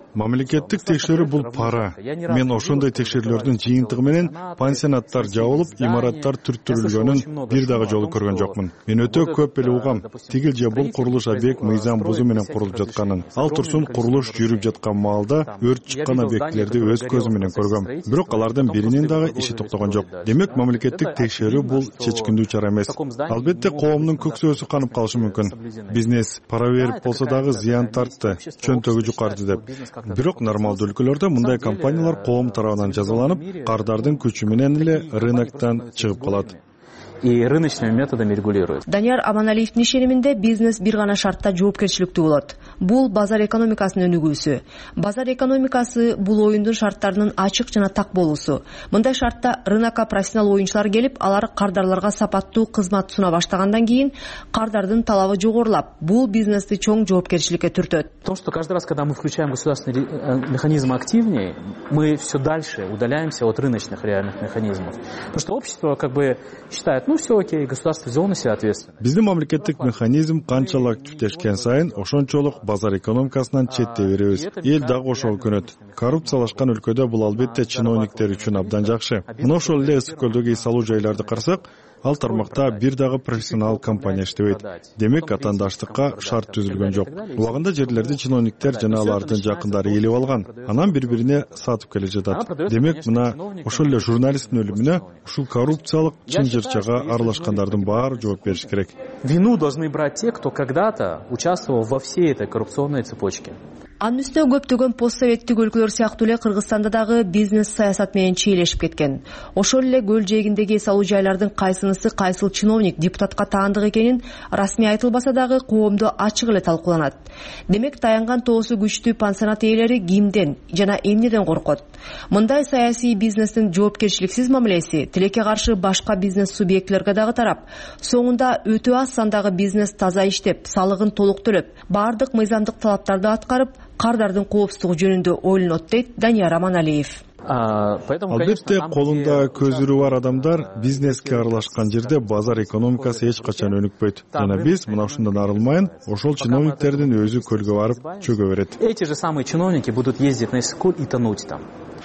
Мамлекеттик текшерүү бул пара. Мен ошондой текшерүүлөрдүн жыйынтыгы менен пансионаттар жабылып, имараттар түрттүрүлгөнүн бир дагы жолу көргөн жокмун. Мен өтө көп эле угам. Тигил же бул курулуш объект мыйзам бузуу менен курулуп жатканын. Ал турсун курулуш жүрүп жаткан маалда өрт чыккан объектилерди өз көзүм менен көргөм. Бирок алардын биринин дагы иши токтогон жок. Демек, мамлекеттик текшерүү бул чечкиндүү чара эмес. Албетте, коомдун көксөөсү канып калышы мүмкүн. Бизнес пара берип болсо дагы зыян тартты, чөнтөгү жукарды деп. Бирок нормалдуу өлкөлөрдө мындай компаниялар коом тарабынан жазаланып, кардардын күчү менен эле рыноктон чыгып калат. И рыночными методами регулируют. Данияр Аманалиевдин ишениминде бизнес бир гана шартта жоопкерчиликтүү болот. Бул базар экономикасынын өнүгүүсү. Базар экономикасы бул оюндун шарттарынын ачык жана так болуусу. Мындай шартта рынокко профессионал оюнчулар келип, алар кардарларга сапаттуу кызмат суна баштагандан кийин кардардын талабы жогорулап, бул бизнести чоң жоопкерчиликке түртөт. То, что каждый раз, когда мы включаем государственный механизм активнее, мы все дальше удаляемся от рыночных реальных механизмов. Потому что общество как бы считает, ну все окей, государство взяло на себя ответственность. Биздин мамлекеттик механизм канчалык активдешкен сайын ошончолук базар экономикасынан четтей беребиз. Эл дагы ошого көнөт. Коррупциялашкан өлкөдө бул албетте чиновниктер үчүн абдан жакшы. Мына ошол эле ысык көлдөгү эс алуу жайларды карасак, ал тармакта бир дагы профессионал компания иштебейт. Демек, атаандаштыкка шарт түзүлгөн жок. Убагында жерлерди чиновниктер жана алардын жакындары ээлеп алган, анан бири-бирине сатып келе жатат. Демек, мына ошол эле журналисттин өлүмүнө ушул коррупциялык чынжырчага аралашкандардын баары жооп бериш керек. Вину должны брать те, кто когда-то участвовал во всей этой коррупционной цепочке. Анын үстүнө көптөгөн постсоветтик өлкөлөр сыяктуу эле Кыргызстанда дагы бизнес саясат менен чийлешип кеткен. Ошол эле көл жээгиндеги эс алуу жайлардын кайсынысы кайсыл чиновник депутатка таандык экенин расмий айтылбаса дагы коомдо ачык эле талкууланат. Демек, таянган тоосу күчтүү пансионат ээлери кимден жана эмнеден коркот? Мындай саясий бизнестин жоопкерчиликсиз мамилеси тилекке каршы башка бизнес субъектилерге дагы тарап, соңунда өтө аз сандагы бизнес таза иштеп, салыгын толук төлөп, баардык мыйзамдык талаптарды аткарып, кардардын коопсуздугу жөнүндө ойлонот, дейт Данияр Аманалиев. Албетте, колунда көзүрү бар адамдар бизнеске аралашкан жерде базар экономикасы эч качан өнүкпөйт. Жана биз мына ушундан арылмайын, ошол чиновниктердин өзү көлгө барып чөгө берет. Эти же самые чиновники будут ездить на эскул и тонуть там.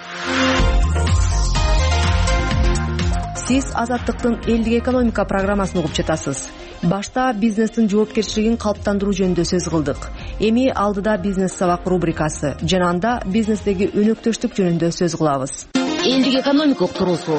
Сиз Азаттыктын элдик экономика программасын угуп жатасыз. Башта бизнестин жоопкерчилигин калыптандыруу жөнүндө сөз кылдык. Эми алдыда бизнес сабак рубрикасы жана анда бизнестеги өнөктөштүк жөнүндө сөз кылабыз. Элдик экономика уктуруусу.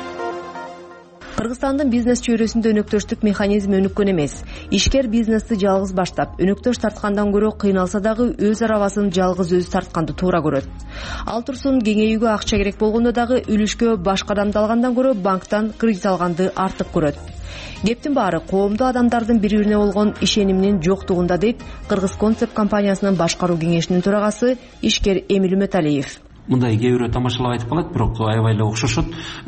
Кыргызстандын бизнес чөйрөсүндө өнөктөштүк механизми өнүккөн эмес. Ишкер бизнести жалгыз баштап, өнөктөш тарткандан көрө кыйналса дагы өз арабасын жалгыз өзү тартканды туура көрөт. Ал турсун кеңейүүгө акча керек болгондо дагы үлүшкө башка адамды алгандан көрө банктан кредит алганды артык көрөт. Кептин баары коомдо адамдардын бири-бирине болгон ишениминин жоктугунда, дейт Кыргыз концепт компаниясынын башкаруу кеңешинин төрагасы ишкер Эмил Үмөталиев. Мындай кээ бирөө тамашалап айтып калат, бирок аябай эле окшошот.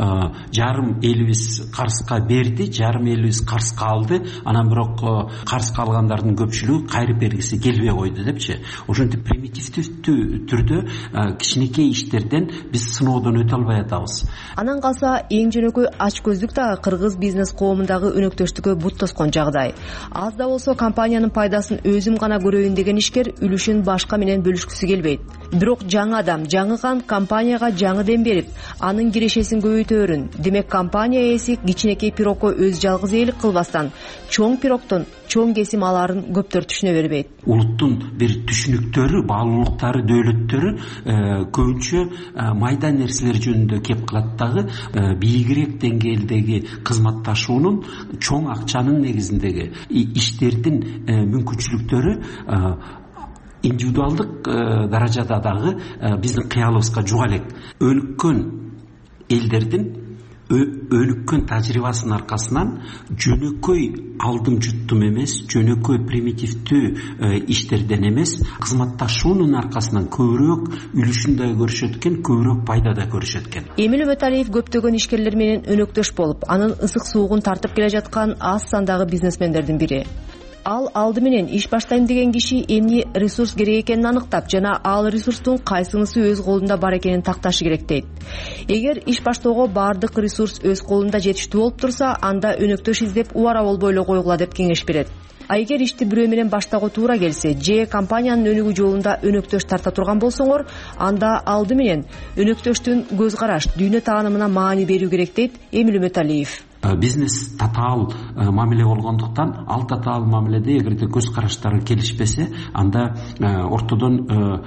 Жарым элибиз карызга берди, жарым элибиз карызга алды, анан бирок карызга алгандардын көпчүлүгү кайрып бергиси келбей койду депчи. Ошентип примитивдүү түрдө кичинекей иштерден биз сыноодон өтө албай атабыз. Анан калса эң жөнөкөй ачкөздүк дагы кыргыз бизнес коомундагы өнөктөштүккө бут тоскон жагдай. Аз да болсо компаниянын пайдасын өзүм гана көрөйүн деген ишкер үлүшүн башка менен бөлүшкүсү келбейт. Бирок жаңы адам, жаңы компанияга жаңы дем берип, анын кирешесин көбөйтөөрүн. Демек, компания ээси кичинекей пирокко өз жалгыз ээлик кылбастан, чоң пироктон чоң кесим аларын көптөр түшүнө бербейт. Улуттун бир түшүнүктөрү, баалуулуктары, дөөлөттөрү көбүнчө майда нерселер жөнүндө кеп калат дагы, бийигирээк деңгээлдеги кызматташуунун, чоң акчанын негизиндеги иштердин мүмкүнчүлүктөрү индивидуалдык даражада дагы биздин кыялыбызга жуга элек. Өнүккөн элдердин өнүккөн тажрыйбасынын аркасынан жөнөкөй алдым жуттум эмес, жөнөкөй примитивдүү иштерден эмес, кызматташуунун аркасынан көбүрөөк үлүшүн да көрүшөт экен, көбүрөөк пайда да көрүшөт экен. Эмил Үмөталиев көптөгөн ишкерлер менен өнөктөш болуп, анын ысык суугун тартып келе жаткан аз сандагы бизнесмендердин бири. Ал алды менен иш баштайм деген киши эмне ресурс керек экенин аныктап жана ал ресурстун кайсынысы өз колунда бар экенин такташы керек, дейт. Эгер иш баштоого баардык ресурс өз колунда жетиштүү болуп турса, анда өнөктөш издеп убара болбой эле койгула деп кеңеш берет. А эгер ишти бирөө менен баштоого туура келсе же компаниянын өнүгүү жолунда өнөктөш тарта турган болсоңор, анда алды менен өнөктөштүн көз караш, дүйнө таанымына маани берүү керек дейт Эмил Үмөталиев. Бизнес татаал мамиле болгондуктан, ал татаал мамиледе эгерде көз караштары келишпесе, анда ортодон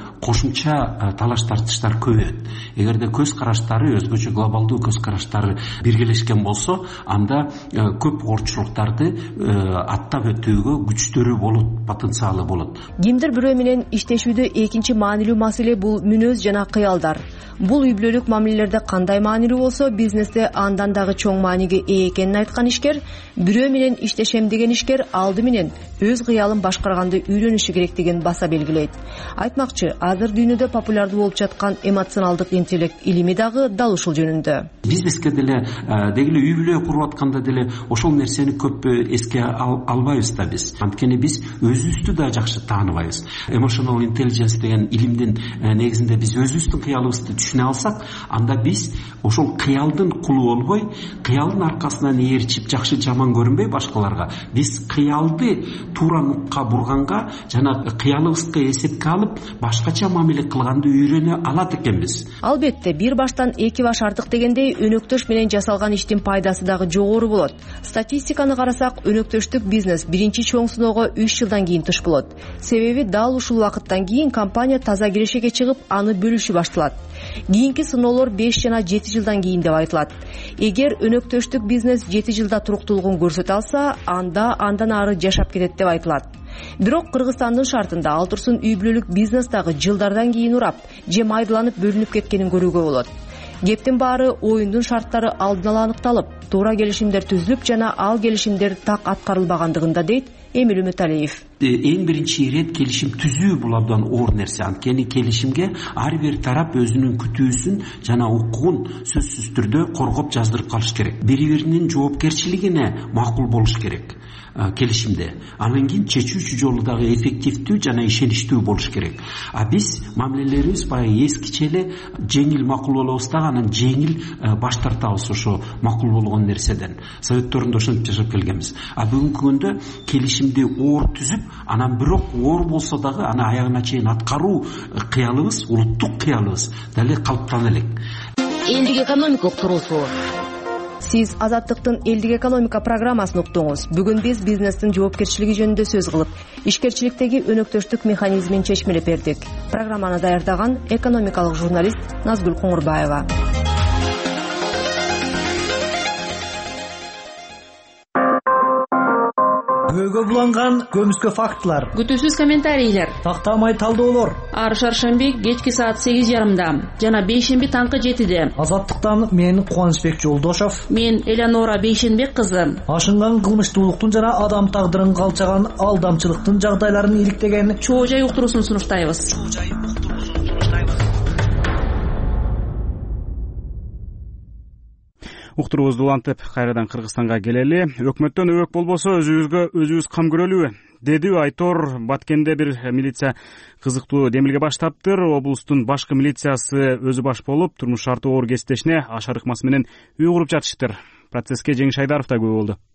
кошумча талаш тартыштар көбөйөт. Эгерде көз караштары, өзгөчө глобалдуу көз караштары биргелешкен болсо, анда көп оорчулуктарды аттап өтүүгө күчтөрү болот, потенциалы болот. Кимдир бирөө менен иштешүүдө экинчи маанилүү маселе бул мүнөз жана кыялдар. Бул үй бүлөлүк мамилелерде кандай маанилүү болсо, бизнесте андан дагы чоң мааниге ээ экенин айткан ишкер, бирөө менен иштешем деген ишкер алды менен өз кыялын башкарганды үйрөнүшү керектигин баса белгилейт. Айтмакчы, азыр дүйнөдө популярдуу болуп жаткан эмоционалдык интеллект илими дагы дал ушул жөнүндө. Бизнеске деле, дегиле үй бүлө куруп атканда деле ошол нерсени көп эске албайбыз да биз. Анткени биз өзүбүздү да жакшы тааныбайбыз. Emotional intelligence деген илимдин негизинде биз өзүбүздүн кыялыбызды түшүнө алсак, анда биз ошол кыялдын кулу болбой, кыялдын аркасынан ээрчип жакшы жаман көрүнбөй башкаларга, биз кыялды туура нукка бурганга жана кыялыбызга эсепке алып башкача мамиле кылганды үйрөнө алат экенбиз. Албетте, бир баштан эки баш артык дегендей, өнөктөш менен жасалган иштин пайдасы дагы жогору болот. Статистиканы карасак, өнөктөштүк бизнес биринчи чоң сыноого үч жылдан кийин туш болот. Себеби дал ушул убакыттан кийин компания таза кирешеге чыгып, аны бөлүшү башталат. Кийинки сыноолор беш жана жети жылдан кийин деп айтылат. Эгер өнөктөштүк бизнес жети жылда туруктуулугун көрсөтө алса, анда андан ары жашап кетет деп айтылат. Бирок Кыргызстандын шартында ал турсун үй бүлөлүк бизнес дагы жылдардан кийин урап же майдаланып бөлүнүп кеткенин көрүүгө болот. Кептин баары оюндун шарттары алдын ала аныкталып, туура келишимдер түзүлүп жана ал келишимдер так аткарылбагандыгында дейт Эмил Үмөталиев. Эң биринчи ирет келишим түзүү бул абдан оор нерсе. Анткени келишимге ар бир тарап өзүнүн күтүүсүн жана укугун сөзсүз түрдө коргоп жаздырып калыш керек. Бири-биринин жоопкерчилигине макул болуш керек келишимде. Анан кийин чечүүчү жолу дагы эффективдүү жана ишеничтүү болуш керек. А биз мамилелерибиз баягы эскиче эле жеңил макул болобуз дагы, анан жеңил баш тартабыз ошо макул болгон нерседен. Совет төрүндө ошентип жашап келгенбиз. А бүгүнкү күндө келишимди оор түзүп, анан бирок оор болсо дагы аны аягына чейин аткаруу кыялыбыз, улуттук кыялыбыз дали калыптана элек. Элдик экономикалык тургусу. Сиз Азаттыктын элдик экономика программасын уктуңуз. Бүгүн биз бизнестин жоопкерчилиги жөнүндө сөз кылып, ишкерчиликтеги өнөктөштүк механизмин чечмелеп бердик. Программаны даярдаган экономикалык журналист Назгүл Коңурбаева. Көйгө буланган көмүскө фактылар, күтүүсүз комментарийлер, тактамай талдоолор. Ар шаршемби кечки саат сегиз жарымда жана бейшемби таңкы жетиде. Азаттыктан мен Кубанычбек Жолдошов, мен Элеонора Бейшенбек кызы. Ашынган кылмыштуулуктун жана адам тагдырын калчаган алдамчылыктын жагдайларын иликтеген Чоо жай уктуруусун сунуштайбыз. Уктуруубузду улантып кайрадан Кыргызстанга келели. Өкмөттөн өбөк болбосо өзүбүзгө өзүбүз кам көрөлүбү деди Айтор. Баткенде бир милиция кызыктуу демилге баштаптыр. Облустун башкы милициясы өзү баш болуп, турмуш шарты оор кесиптешине ашар ыкмасы менен үй куруп жатыштыр. Процесске Жеңиш Айдаров да күбө болду.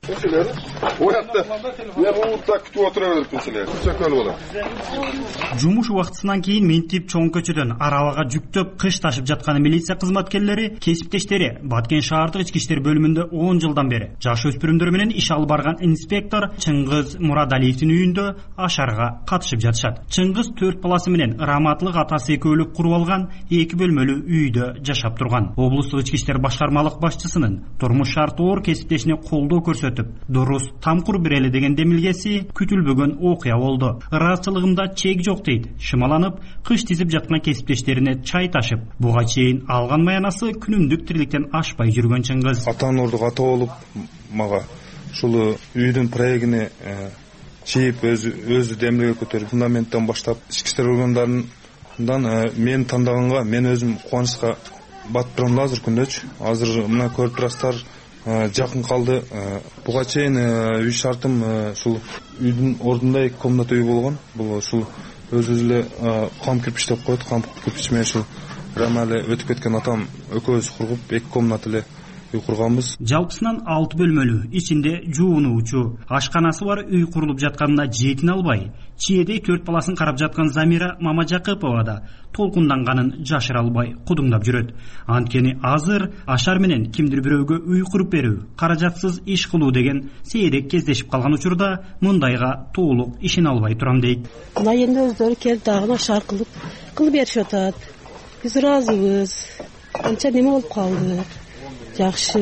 Жумуш убактысынан кийин Ментип чоң көчөдөн арабага жүктөп кыш ташып жаткан милиция кызматкерлери, кесиптештери Баткен шаардык ички иштер бөлүмүндө он жылдан бери жаш өспүрүмдөр менен иш алып барган инспектор Чыңгыз Мурадалиевдин үйүндө ашарга катышып жатышат. Чыңгыз төрт баласы менен раматлык атасы экөөлүк куруп алган эки бөлмөлүү үйдө жашап турган. Облустук ички иштер башкармалык башчысынын турмуш шарты оор кесиптешине колдоо көрсөтүп, дурус тамкур берели деген демилгеси күтүлбөгөн окуя болду. Ыраазычылыгымда чек жок дейт. Шымаланып, кыш тизип жаткан кесиптештерине чай ташып, буга чейин алган маянасы күнүмдүк тириликтен ашпай жүргөн Чыңгыз. Ата-аналардык ата болуп, мага ушул үйдүн проектини чийип, өзү өзү демилге көтөрүп, фундаменттен баштап ички иштер органдарынан мени тандаганга мен өзүм кубанычка батып турам азыр күндөчү. Азыр мына көрүп турасыздар, жакын калды. Буга чейин үй шартым ушул үйдүн ордунда эки комната үй болгон. Бул ушул өзүбүз эле кам кирпич деп коет. Кам кирпич менен ушул рамале өтүп кеткен атам экөөбүз кургуп эки комната эле үй курганбыз. Жалпысынан алты бөлмөлүү, ичинде жуунуучу, ашканасы бар үй курулуп жатканына жетине албай, чиедей төрт баласын карап жаткан Замира Мамажакыпова да толкунданганын жашыра албай кудуңдап жүрөт. Анткени азыр ашар менен кимдир бирөөгө үй куруп берүү, каражатсыз иш кылуу деген сейрек кездешип калган учурда мындайга толук ишене албай турам дейт. Мына эми өздөрү келип дагы ашар кылып кылып беришип атат. Биз ыраазыбыз. Канча неме болуп калды. Жакшы.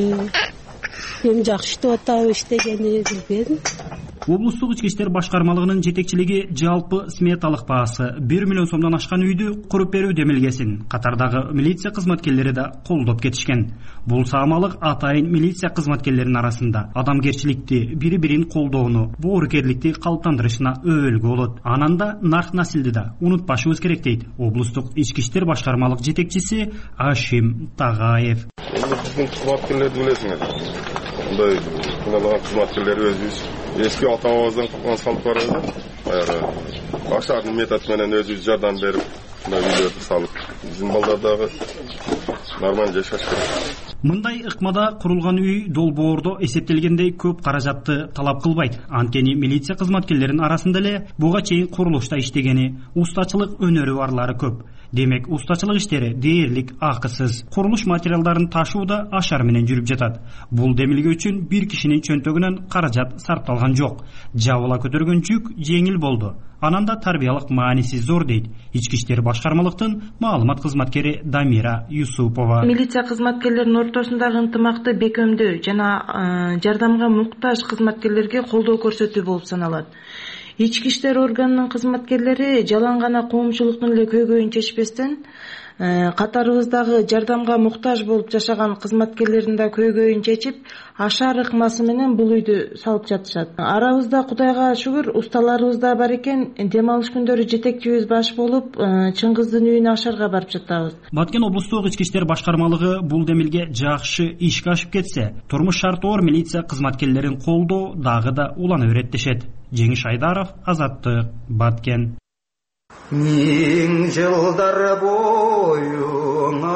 Эми жакшы иштеп атабы, иштегени билбедим. Облустук ички иштер башкармалыгынын жетекчилиги жалпы сметалык баасы бир миллион сомдон ашкан үйдү куруп берүү демилгесин катардагы милиция кызматкерлери да колдоп кетишкен. Бул саамалык атайын милиция кызматкерлеринин арасында адамгерчиликти, бири-бирин колдоону, боорукерликти калыптандырышына өбөлгө болот. Анан да нарк насилди да унутпашыбыз керек дейт облустук ички иштер башкармалык жетекчиси Ашим Тагаев. Биздин кызматкерлерди билесиңер. Мындай кылган кызматкерлер өзүбүз эски ата бабабыздан калган салт бар эле. Баягы ашардын метод менен өзүбүз жардам берип, мындай үйлөрдү салып, биздин балдар дагы нормалдуу жашаш керек. Мындай ыкмада курулган үй долбоордо эсептелгендей көп каражатты талап кылбайт. Анткени милиция кызматкерлеринин арасында эле буга чейин курулушта иштегени, устачылык өнөрү барлары көп. Демек, устачылык иштери дээрлик акысыз. Курулуш материалдарын ташуу да ашар менен жүрүп жатат. Бул демилге үчүн бир кишинин чөнтөгүнөн каражат сарпталган жок. Жабыла көтөргөн жүк жеңил болду. Анан да тарбиялык мааниси зор дейт ички иштер башкармалыктын маалымат кызматкери Дамира Юсупова. Милиция кызматкерлеринин ортосундагы ынтымакты бекемдөө жана жардамга муктаж кызматкерлерге колдоо көрсөтүү болуп саналат. Ички иштер органынын кызматкерлери жалаң гана коомчулуктун эле көйгөйүн чечпестен, катарыбыздагы жардамга муктаж болуп жашаган кызматкерлердин да көйгөйүн чечип, ашар ыкмасы менен бул үйдү салып жатышат. Арабызда Кудайга шүгүр усталарыбыз да бар экен. Дем алыш күндөрү жетекчибиз баш болуп, Чыңгыздын үйүнө ашарга барып жатабыз. Баткен облустук ички иштер башкармалыгы бул демилге жакшы ишке ашып кетсе, турмуш шарты оор милиция кызматкерлерин колдоо дагы да улана берет дешет. Жеңиш Айдаров, Азаттык, Баткен. Миң жылдар бойуңа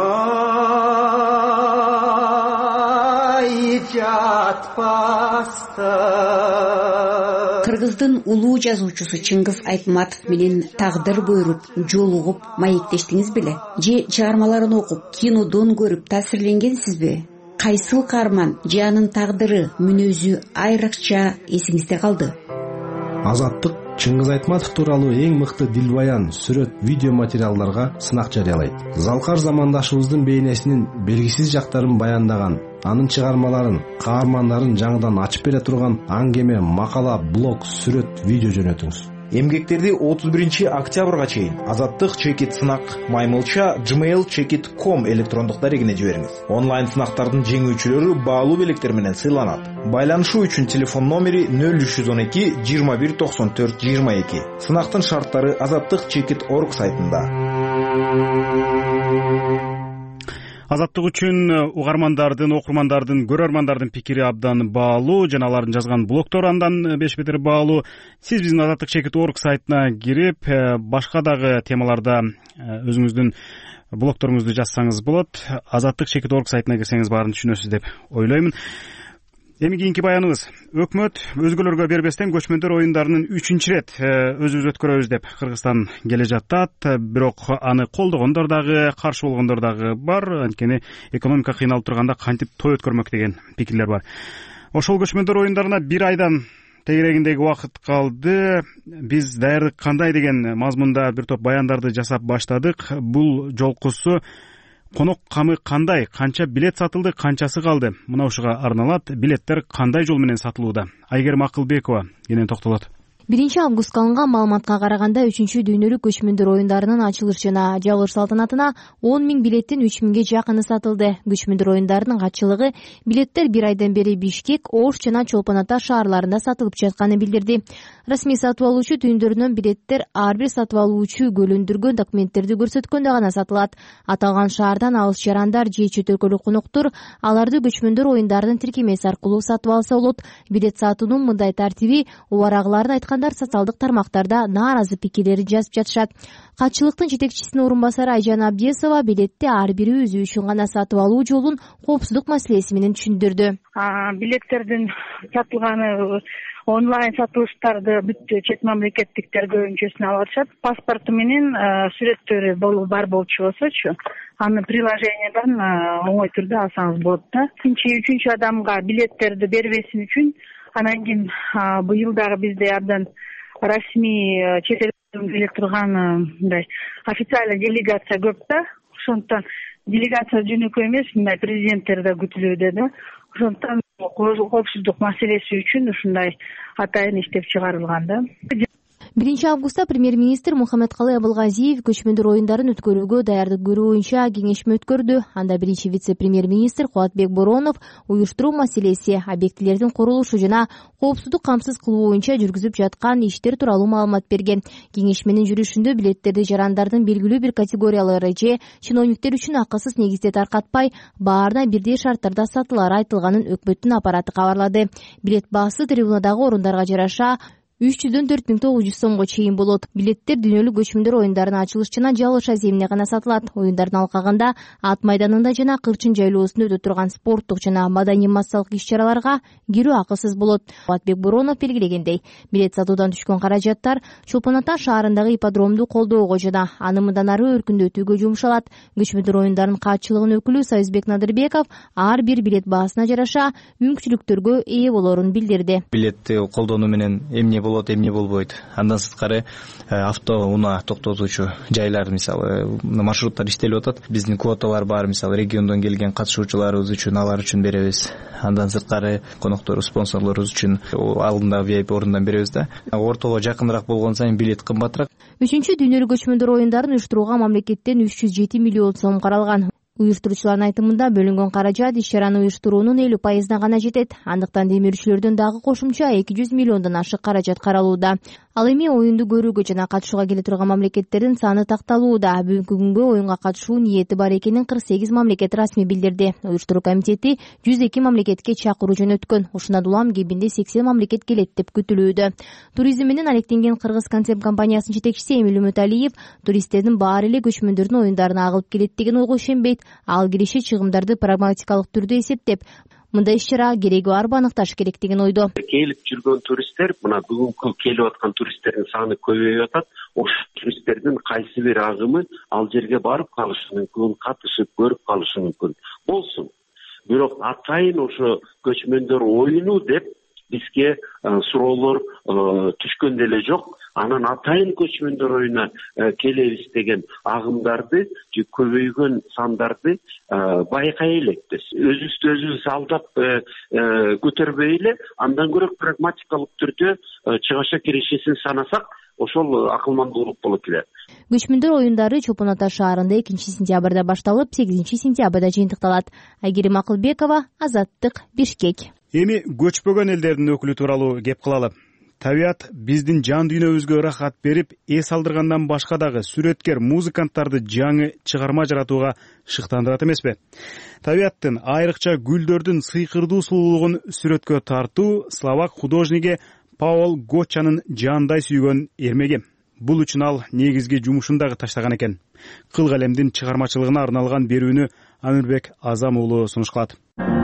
жатпасты. Кыргыздын улуу жазуучусу Чыңгыз Айтматов менен тагдыр буйруп, жолугуп, маектештиңиз беле? Же чыгармаларын окуп, кинодон көрүп таасирленгенсизби? Кайсыл каарман же анын тагдыры, мүнөзү айрыкча эсиңизде калды? Азаттык Чыңгыз Айтматов тууралуу эң мыкты дилбаян, сүрөт, видео материалдарга сынак жарыялайт. Залкар замандашыбыздын бейнесинин белгисиз жактарын баяндаган, анын чыгармаларын, каармандарын жаңыдан ачып бере турган аңгеме, макала, блог, сүрөт, видео жөнөтүңүз. Эмгектерди отуз биринчи октябрга чейин Азаттык чекит сынак маймылча gmail чекит ком электрондук дарегине жибериңиз. Онлайн сынактардын жеңүүчүлөрү баалуу белектер менен сыйланат. Байланышуу үчүн телефон номери нөл үч жүз он эки жыйырма бир токсон төрт жыйырма эки. Сынактын шарттары азаттык чекит точка орг сайтында. Азаттык үчүн угармандардын, окурмандардын, көрөрмандардын пикири абдан баалуу жана алардын жазган блогтору андан беш бетер баалуу. Сиз биздин азаттык чекит точка орг сайтына кирип, башка дагы темаларда өзүңүздүн блогторуңузду жазсаңыз болот. азаттык чекит точка орг сайтына кирсеңиз баарын түшүнөсүз деп ойлоймун. Эми кийинки баяныбыз. Өкмөт өзгөлөргө бербестен көчмөндөр оюндарынын үчүнчү ирет өзүбүз өткөрөбүз деп Кыргызстан келе жатат. Бирок аны колдогондор дагы, каршы болгондор дагы бар. Анткени экономика кыйналып турганда кантип той өткөрмөк деген пикирлер бар. Ошол көчмөндөр оюндарына бир айдан тегерегиндеги убакыт калды. Биз даярдык кандай деген мазмунда бир топ баяндарды жасап баштадык. Бул жолкусу конок камы кандай, канча билет сатылды, канчасы калды? Мына ушуга арналат. Билеттер кандай жол менен сатылууда? Айгерим Акылбекова кенен токтолот. биринчи августка алынган маалыматка караганда үчүнчү дүйнөлүк көчмөндөр оюндарынын ачылыш жана жабылыш салтанатына он миң билеттин үч миңге жакыны сатылды. Көчмөндөр оюндарынын катчылыгы билеттер бир айдан бери Бишкек, Ош жана Чолпон Ата шаарларында сатылып жатканын билдирди. Расмий сатып алуучу түйүндөрүнөн билеттер ар бир сатып алуучу көлөндүргөн документтерди көрсөткөндө гана сатылат. Аталган шаардан алыс жарандар же чет өлкөлүк коноктор аларды көчмөндөр оюндарынын тиркемеси аркылуу сатып алса болот. Билет сатуунун мындай тартиби убарагылардын айткан жаткандар социалдык тармактарда нааразы пикирлерин жазып жатышат. Катчылыктын жетекчисинин орун басары Айжан Абдесова билетти ар бири өзү үчүн гана сатып алуу жолун коопсуздук маселеси менен түшүндүрдү. Билеттердин сатылганы онлайн сатылыштарды бүт чет мамлекеттиктер көбүнчөсүн алып атышат. Паспорту менен сүрөттөрү бар болчу болсочу, аны приложенияден оңой түрдө алсаңыз болот да. Экинчи, үчүнчү адамга билеттерди бербесин үчүн анан кийин быйыл дагы бизде абдан расмий чет элден келе турган мындай официальный делегация көп да. Ошондуктан делегация жөнөкөй эмес, мындай президенттер да күтүлүүдө да. Ошондуктан коопсуздук маселеси үчүн ушундай атайын иштеп чыгарылган да. биринчи августта премьер-министр Мухаммедкалый Абылгазиев көчмөндөр оюндарын өткөрүүгө даярдык көрүү боюнча кеңешме өткөрдү. Анда биринчи вице-премьер-министр Кубатбек Боронов уюштуруу маселеси, объектилердин курулушу жана коопсуздук камсыз кылуу боюнча жүргүзүп жаткан иштер тууралуу маалымат берген. Кеңешменин жүрүшүндө билеттерди жарандардын белгилүү бир категориялары же чиновниктер үчүн акысыз негизде таркатпай, баарына бирдей шарттарда сатылары айтылганын өкмөттүн аппараты кабарлады. Билет баасы трибунадагы орундарга жараша үч жүздөн төрт миң тогуз жүз сомго чейин болот. Билеттер дүйнөлүк көчмөндөр оюндарынын ачылыш жана жабылыш аземине гана сатылат. Оюндардын алкагында ат майданында жана Кырчын жайлоосунда өтө турган спорттук жана маданий массалык иш-чараларга кирүү акысыз болот. Кубатбек Боронов белгилегендей, билет сатуудан түшкөн каражаттар Чолпон Ата шаарындагы ипподромду колдоого жана аны мындан ары өркүндөтүүгө жумшалат. Көчмөндөр оюндарынын катчылыгынын өкүлү Союзбек Надырбеков ар бир билет баасына жараша мүмкүнчүлүктөргө ээ болоорун билдирди. Билетти колдонуу менен эмне болот, эмне болбойт. Андан сырткары автоунаа токтотуучу жайлар, мисалы, маршруттар иштелип атат. Биздин квоталар бар, мисалы, региондон келген катышуучуларыбыз үчүн алар үчүн беребиз. Андан сырткары коноктору, спонсорлорубуз үчүн алдында ви ай пи орундан беребиз да. Ортого жакыныраак болгон сайын билет кымбатыраак. Үчүнчү дүйнөлүк көчмөндөр оюндарын уюштурууга мамлекеттен үч жүз жети миллион сом каралган. Уюштуруучулардын айтымында бөлүнгөн каражат иш-чараны уюштуруунун элүү пайызына гана жетет. Андыктан демирүүчүлөрдөн дагы кошумча эки жүз миллиондон ашык каражат каралууда. Ал эми оюнду көрүүгө жана катышууга келе турган мамлекеттердин саны такталууда. Бүгүнкү күнгө оюнга катышуу ниети бар экенин кырк сегиз мамлекет расмий билдирди. Уюштуруу комитети жүз эки мамлекетке чакыруу жөнөткөн. Ушундан улам кебинде сексен мамлекет келет деп күтүлүүдө. Туризм менен алектенген Кыргыз концепт компаниясынын жетекчиси Эмил Үмөталиев туристтердин баары эле көчмөндөрдүн оюндарына агылып келет деген ойго ишенбейт. Ал киреше чыгымдарды прагматикалык түрдө эсептеп, мындай иш-чара кереги барбы аныкташ керек деген ойдо. Келип жүргөн туристтер, мына бүгүнкү келип аткан туристтердин саны көбөйүп атат. Ошол туристтердин кайсы бир агымы ал жерге барып калышы мүмкүн, катышып көрүп калышы мүмкүн болсун. Бирок атайын ошо көчмөндөр оюну деп бизге суроолор түшкөн деле жок. Анан атайын көчмөндөр оюна келебиз деген агымдарды же көбөйгөн сандарды байкай элекпиз. Өзүбүздү өзүбүз алдап көтөрбөй эле, андан көрө прагматикалык түрдө чыгаша кирешесин санасак, ошол акылмандуулук болот эле. Көчмөндөр оюндары Чолпон Ата шаарында экинчи сентябрда башталып, сегизинчи сентябрда жыйынтыкталат. Айгерим Акылбекова, Азаттык, Бишкек. Эми көчпөгөн элдердин өкүлү тууралуу кеп кылалы. Табият биздин жан дүйнөбүзгө ырахат берип, эс алдыргандан башка дагы сүрөткер, музыканттарды жаңы чыгарма жаратууга шыктандырат эмеспи? Табиаттын, айрыкча гүлдөрдүн сыйкырдуу сулуулугун сүрөткө тартуу словак художниги Павол Гочанын жандай сүйгөн эрмеги. Бул үчүн ал негизги жумушун дагы таштаган экен. Кыл калемдин чыгармачылыгына арналган берүүнү Амирбек Азам уулу сунуш кылат.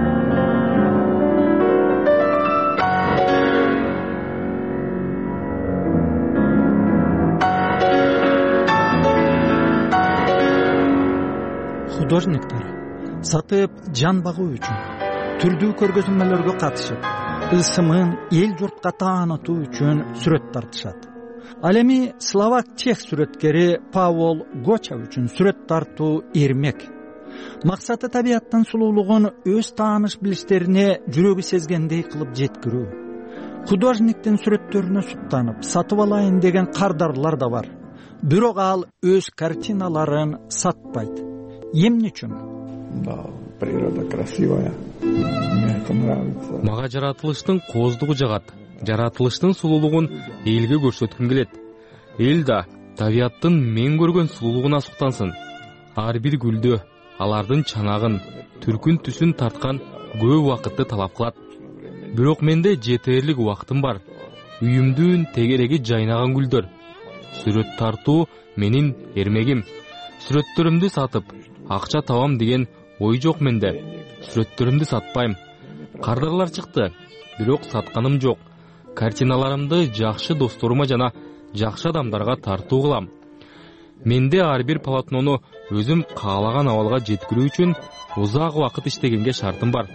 Художниктер сатып жан багуу үчүн түрдүү көргөзмөлөргө катышып, ысымын эл журтка таанытуу үчүн сүрөт тартышат. Ал эми словак чех сүрөткери Павол Гоча үчүн сүрөт тартуу эрмек. Максаты табиаттын сулуулугун өз тааныш билиштерине жүрөгү сезгендей кылып жеткирүү. Художниктин сүрөттөрүнө суктанып, сатып алайын деген кардарлар да бар. Бирок ал өз картиналарын сатпайт. Эмне үчүн? Да, природа красивая. Мне это нравится. Мага жаратылыштын кооздугу жагат. Жаратылыштын сулуулугун элге көрсөткүм келет. Эл да табиаттын мен көргөн сулуулугуна суктансын. Ар бир гүлдө алардын чанагын, түркүн түсүн тарткан көп убакытты талап кылат. Бирок менде жетерлик убактым бар. үйүмдүн тегереги жайнаган гүлдөр. Сүрөт тартуу менин эрмегим. Сүрөттөрүмдү сатып акча табам деген ой жок менде. Сүрөттөрүмдү сатпайм. Кардарлар чыкты, бирок сатканым жок. Картиналарымды жакшы досторума жана жакшы адамдарга тартуу кылам. Менде ар бир полотнону өзүм каалаган абалга жеткирүү үчүн узак убакыт иштегенге шартым бар.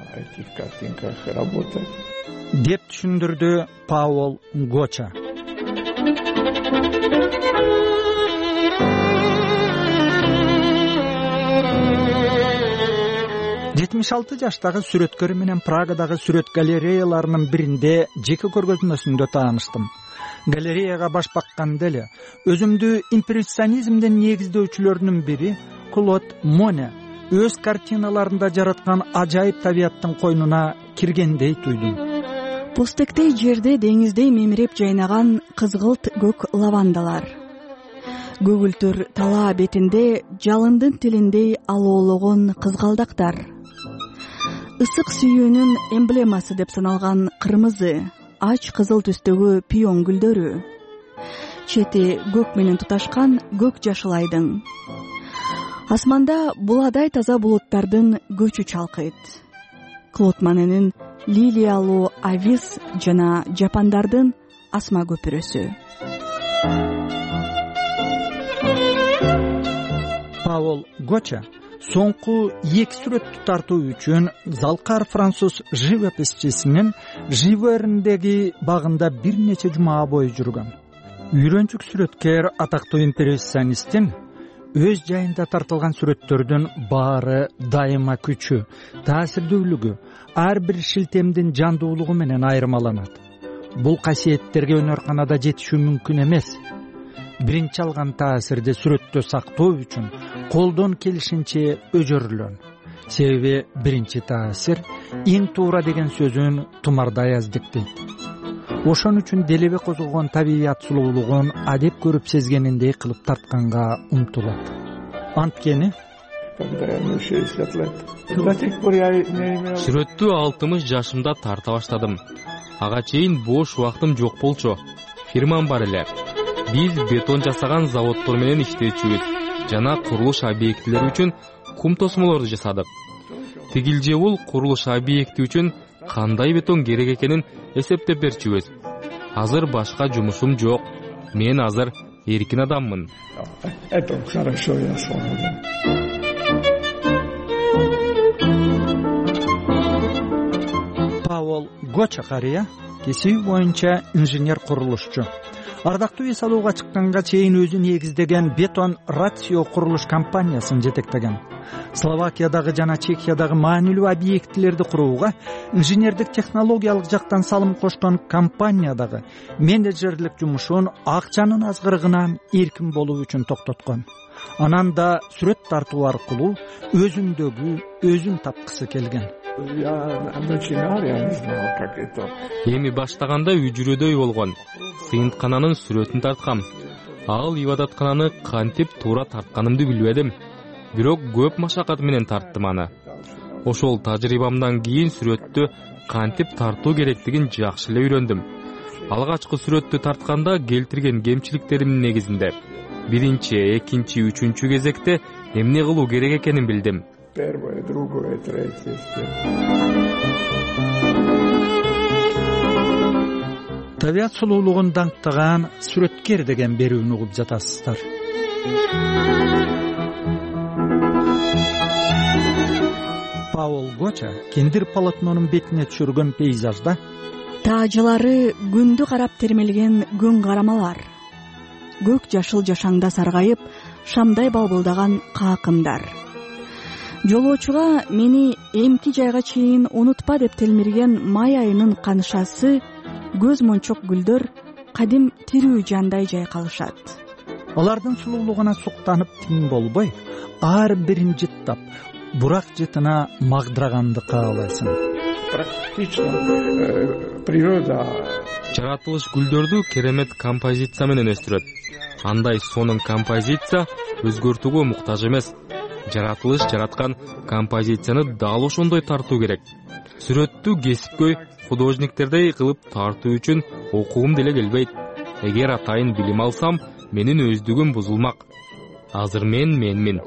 Деп түшүндүрдү Паул Гоча. жетимиш алты жаштагы сүрөткөр менен Прагадагы сүрөт галереяларынын биринде жеке көргөзмөсүндө тааныштым. Галереяга баш бакканда эле өзүмдү импрессионизмдин негиздөөчүлөрүнүн бири Клод Моне өз картиналарында жараткан ажайып табияттын койнуна киргендей туйдум. Пустектей жерде деңиздей мемиреп жайнаган кызгылт көк лавандалар. Көгүлтүр талаа бетинде жалындын тилиндей алоологон кызгалдактар. Ысык сүйүүнүн эмблемасы деп саналган кырмызы, ач кызыл түстөгү пион гүлдөрү. Чети көк менен туташкан көк жашыл айдың. Асманда буладай таза булуттардын көчү чалкыйт. Клод Моненин лилиялуу авис жана жапандардын асма көпүрөсү. Паул Гоча соңку эки сүрөттү тартуу үчүн Залкар француз живописчисинин Живерндеги багында бир нече жума бою жүргөн. Үйрөнчүк сүрөткер атактуу импрессионисттин өз жайында тартылган сүрөттөрдүн баары дайыма күчү, таасирдүүлүгү, ар бир шилтемдин жандуулугу менен айырмаланат. Бул касиеттерге өнөрканада жетишүү мүмкүн эмес. Биринчи алган таасирди сүрөттө сактоо үчүн колдон келишинче өжөрүлөн. Себеби биринчи таасир эң туура деген сөзүн тумардай аздыктайт. Ошон үчүн делебе козгогон табият сулуулугун адеп көрүп сезгениндей кылып тартканга умтулат. Анткени сүрөттү алтымыш жашымда тарта баштадым. Ага чейин бош убактым жок болчу. Фирмам бар эле. Биз бетон жасаган заводдор менен иштечүбүз жана курулуш объектилери үчүн кум тосмолорду жасадык. Тигил же бул курулуш объекти үчүн кандай бетон керек экенин эсептеп берчүбүз. Азыр башка жумушум жок. Мен азыр эркин адаммын. Паул Гоча карыя кесиби боюнча инженер курулушчу. Ардактуу эс алууга чыкканга чейин өзү негиздеген Бетон Рацио курулуш компаниясын жетектеген. Словакиядагы жана Чехиядагы маанилүү объектилерди курууга инженердик технологиялык жактан салым кошкон компаниядагы менеджерлик жумушун акчанын азгырыгынан эркин болуу үчүн токтоткон. Анан да сүрөт тартуу аркылуу өзүндөгү өзүн тапкысы келген. Эми баштаганда үжүрөдөй болгон. Сыйынткананын сүрөтүн тарткам. Ал ибадаткананы кантип туура тартканымды билбедим. Бирок көп машакат менен тарттым аны. Ошол тажрыйбамдан кийин сүрөттү кантип тартуу керектигин жакшы эле үйрөндүм. Алгачкы сүрөттү тартканда келтирген кемчиликтеримдин негизинде биринчи, экинчи, үчүнчү кезекте эмне кылуу керек экенин билдим. Табият сулуулугун даңктаган сүрөткер деген берүүнү угуп жатасыздар. Паул Гоча кендир полотнонун бетине түшүргөн пейзажда таажылары күндү карап термелген күн карамалар, көк жашыл жашаңда саргайып шамдай балбылдаган каакымдар. Жолоочуга мени эмки жайга чейин унутпа деп телмирген май айынын канышасы, көз мончок гүлдөр кадим тирүү жандай жайкалышат. Алардын сулуулугуна суктанып тиң болбой, ар бирин жыттап, бурак жытына магдыраганды каалайсың. Природа жаратылыш гүлдөрдү керемет композиция менен өстүрөт. Андай сонун композиция өзгөртүүгө муктаж эмес. жаратылыш жараткан композицияны дал ошондой тартуу керек. Сүрөттү кесипкөй художниктердей кылып тартуу үчүн окугум деле келбейт. Эгер атайын билим алсам, менин өздүгүм бузулмак. Азыр мен менмин.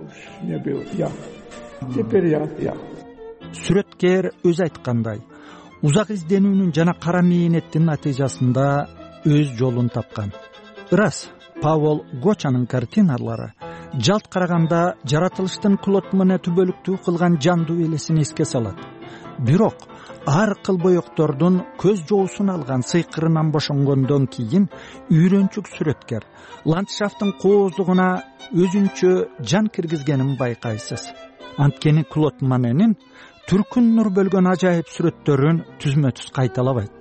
Сүрөткер өзү айткандай, узак изденүүнүн жана кара мээнеттин натыйжасында өз жолун тапкан. Ырас, Павел Гочанын картиналары жалт караганда жаратылыштын Клод Моне түбөлүктүү кылган жандуу элесин эске салат. Бирок ар кыл боектордун көз жоосун алган сыйкырынан бошонгондон кийин үйрөнчүк сүрөткер ландшафттын кооздугуна өзүнчө жан киргизгенин байкайсыз. Анткени Клод Моненин түркүн нур бөлгөн ажайып сүрөттөрүн түзмө түз кайталабайт.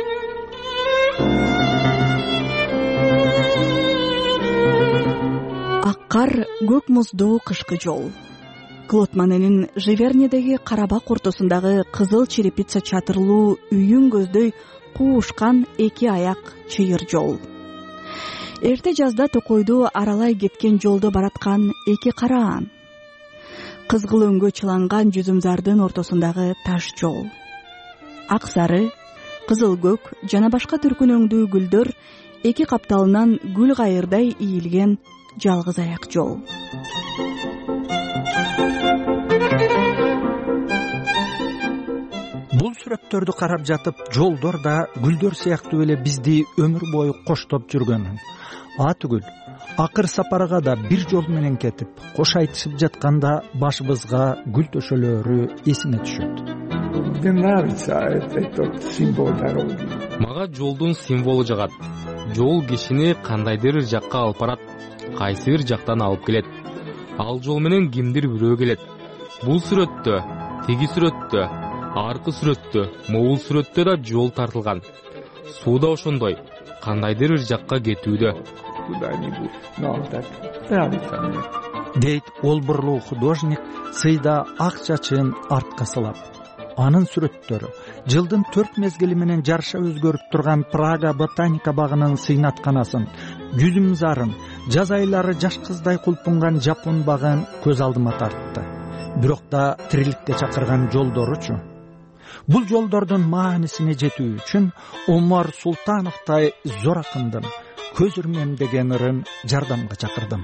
Ак кар, көк муздуу кышкы жол. Клод Моненин Живернедеги Карабак ортосундагы кызыл черепица чатырлуу үйүн көздөй куушкан эки аяк чыйыр жол. Эрте жазда токойду аралай кеткен жолдо бараткан эки караан. Кызгыл өңгө чыланган жүзүмзардын ортосундагы таш жол. Ак сары, кызыл көк жана башка түркүн өңдүү гүлдөр эки капталынан гүл кайырдай ийилген жалгыз аяк жол. Бул сүрөттөрдү карап жатып, жолдор да гүлдөр сыяктуу эле бизди өмүр бою коштоп жүргөнүн, а түгүл акыр сапарга да бир жол менен кетип, кош айтышып жатканда башыбызга гүл төшөлөрү эсине түшөт. Мага жолдун символу жагат. Жол кишини кандайдыр жакка алып барат, кайсы бир жактан алып келет. Ал жол менен кимдир бирөө келет. Бул сүрөттө, теги сүрөттө, аркы сүрөттө, могул сүрөттө да жол тартылган. Суу да ошондой, кандайдыр бир жакка кетүүдө. Дейт олбурлуу художник сыйда ак чачын артка салап. Анын сүрөттөрү жылдын төрт мезгили менен жарыша өзгөрүп турган Прага ботаника багынын сыйнатканасын, жүзүм зарын, жаз айлары жаш кыздай кулпунган Жапон багын көз алдыма тартты. Бирок да тириликке чакырган жолдоручу. Бул жолдордун маанисине жетүү үчүн Омар Султановтай зор акындын көз үрмем деген ырын жардамга чакырдым.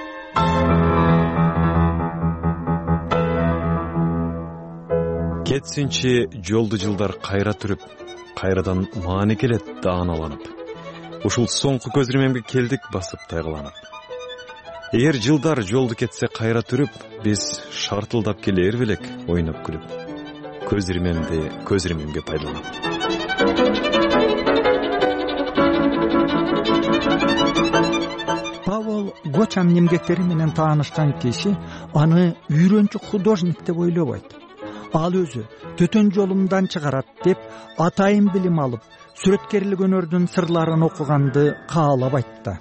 Кетсинчи жолду жылдар кайра түрүп, кайрадан маани келет дааналанып. Ушул соңку көз ирмемге келдик басып тайгыланып. Эгер жылдар жолду кетсе кайра түрүп, биз шартылдап келер белек ойноп күлүп. Көз ирмемди көз ирмемге пайдаланып. Павел Гочан эмгектери менен таанышкан киши аны үйрөнчүк художник деп ойлобойт. Ал өзү төтөн жолумдан чыгарат деп атайын билим алып, сүрөткерлик өнөрдүн сырларын окуганды каалабайт да.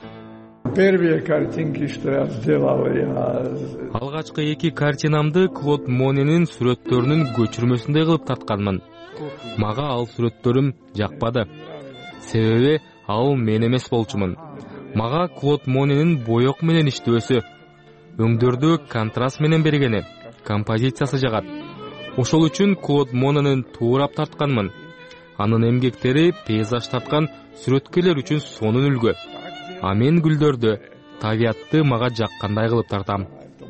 Алгачкы эки картинамды Клод Моненин сүрөттөрүнүн көчүрмөсүндөй кылып тартканмын. Мага ал сүрөттөрүм жакпады. Себеби ал мен эмес болчумун. Мага Клод Моненин боек менен иштөөсү, өңдөрдү контраст менен бергени, композициясы жагат. Ошол үчүн Клод Моненин туурап тартканмын. Анын эмгектери пейзаж тарткан сүрөткерлер үчүн сонун үлгү. А мен гүлдөрдү, табиятты мага жаккандай кылып тартам.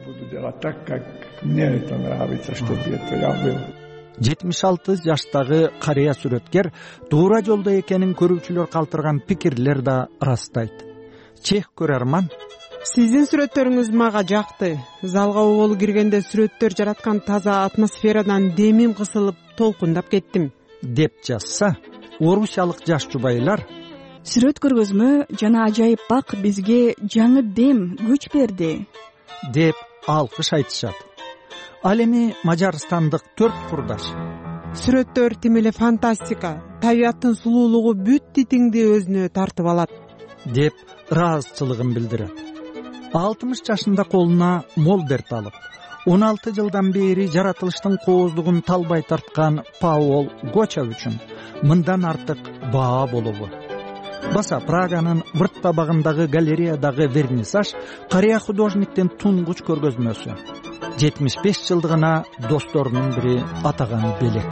жетимиш алты жаштагы карыя сүрөткер туура жолдо экенин көрүүчүлөр калтырган пикирлер да ырастайт. Чех көрөрман: Сиздин сүрөттөрүңүз мага жакты. Залга оболу киргенде сүрөттөр жараткан таза атмосферадан демим кысылып, толкундап кеттим, деп жазса, орусиялык жаш жубайлар: Сүрөт көргөзмө жана ажайып бак бизге жаңы дем, күч берди, деп алкыш айтышат. Ал эми мажарстандык төрт курдаш: Сүрөттөр тим эле фантастика, табияттын сулуулугу бүт титиңди өзүнө тартып алат, деп ыраазычылыгын билдирет. алтымыш жашында колуна молберт алып, он алты жылдан бери жаратылыштын кооздугун талбай тарткан Павел Гоча үчүн мындан артык баа болобу. баса Праганын Вырт табагындагы галереядагы вернисаж карыя художниктин тунгуч көргөзмөсү. жетимиш беш жылдыгына досторунун бири атаган белек.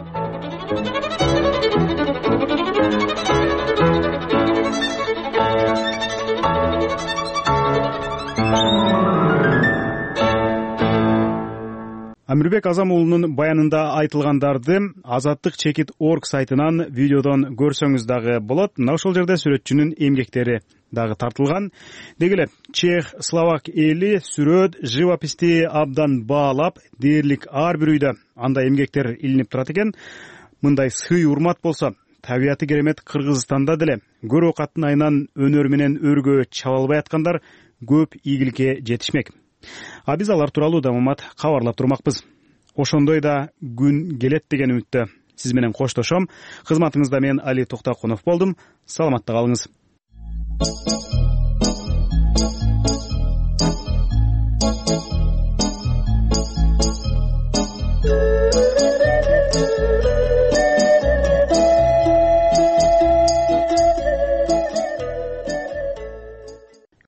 Амирбек Азам уулунун баянында айтылгандарды азаттык чекит точка орг сайтынан видеодон көрсөңүз дагы болот. Мына ошол жерде сүрөтчүнүн эмгектери дагы тартылган. Деги эле чех, словак эли сүрөт, живописти абдан баалап, дээрлик ар бир үйдө андай эмгектер илинип турат экен. Мындай сый урмат болсо, табияты керемет Кыргызстанда деле көр оокаттын айынан өнөр менен өргө чаба албай аткандар көп ийгиликке жетишмек. А биз алар тууралуу да Мамат кабарлап турмакпыз. Ошондой да күн келет деген үмүттө сиз менен коштошом. Кызматыңызда мен Али Токтокунов болдум. Саламатта калыңыз.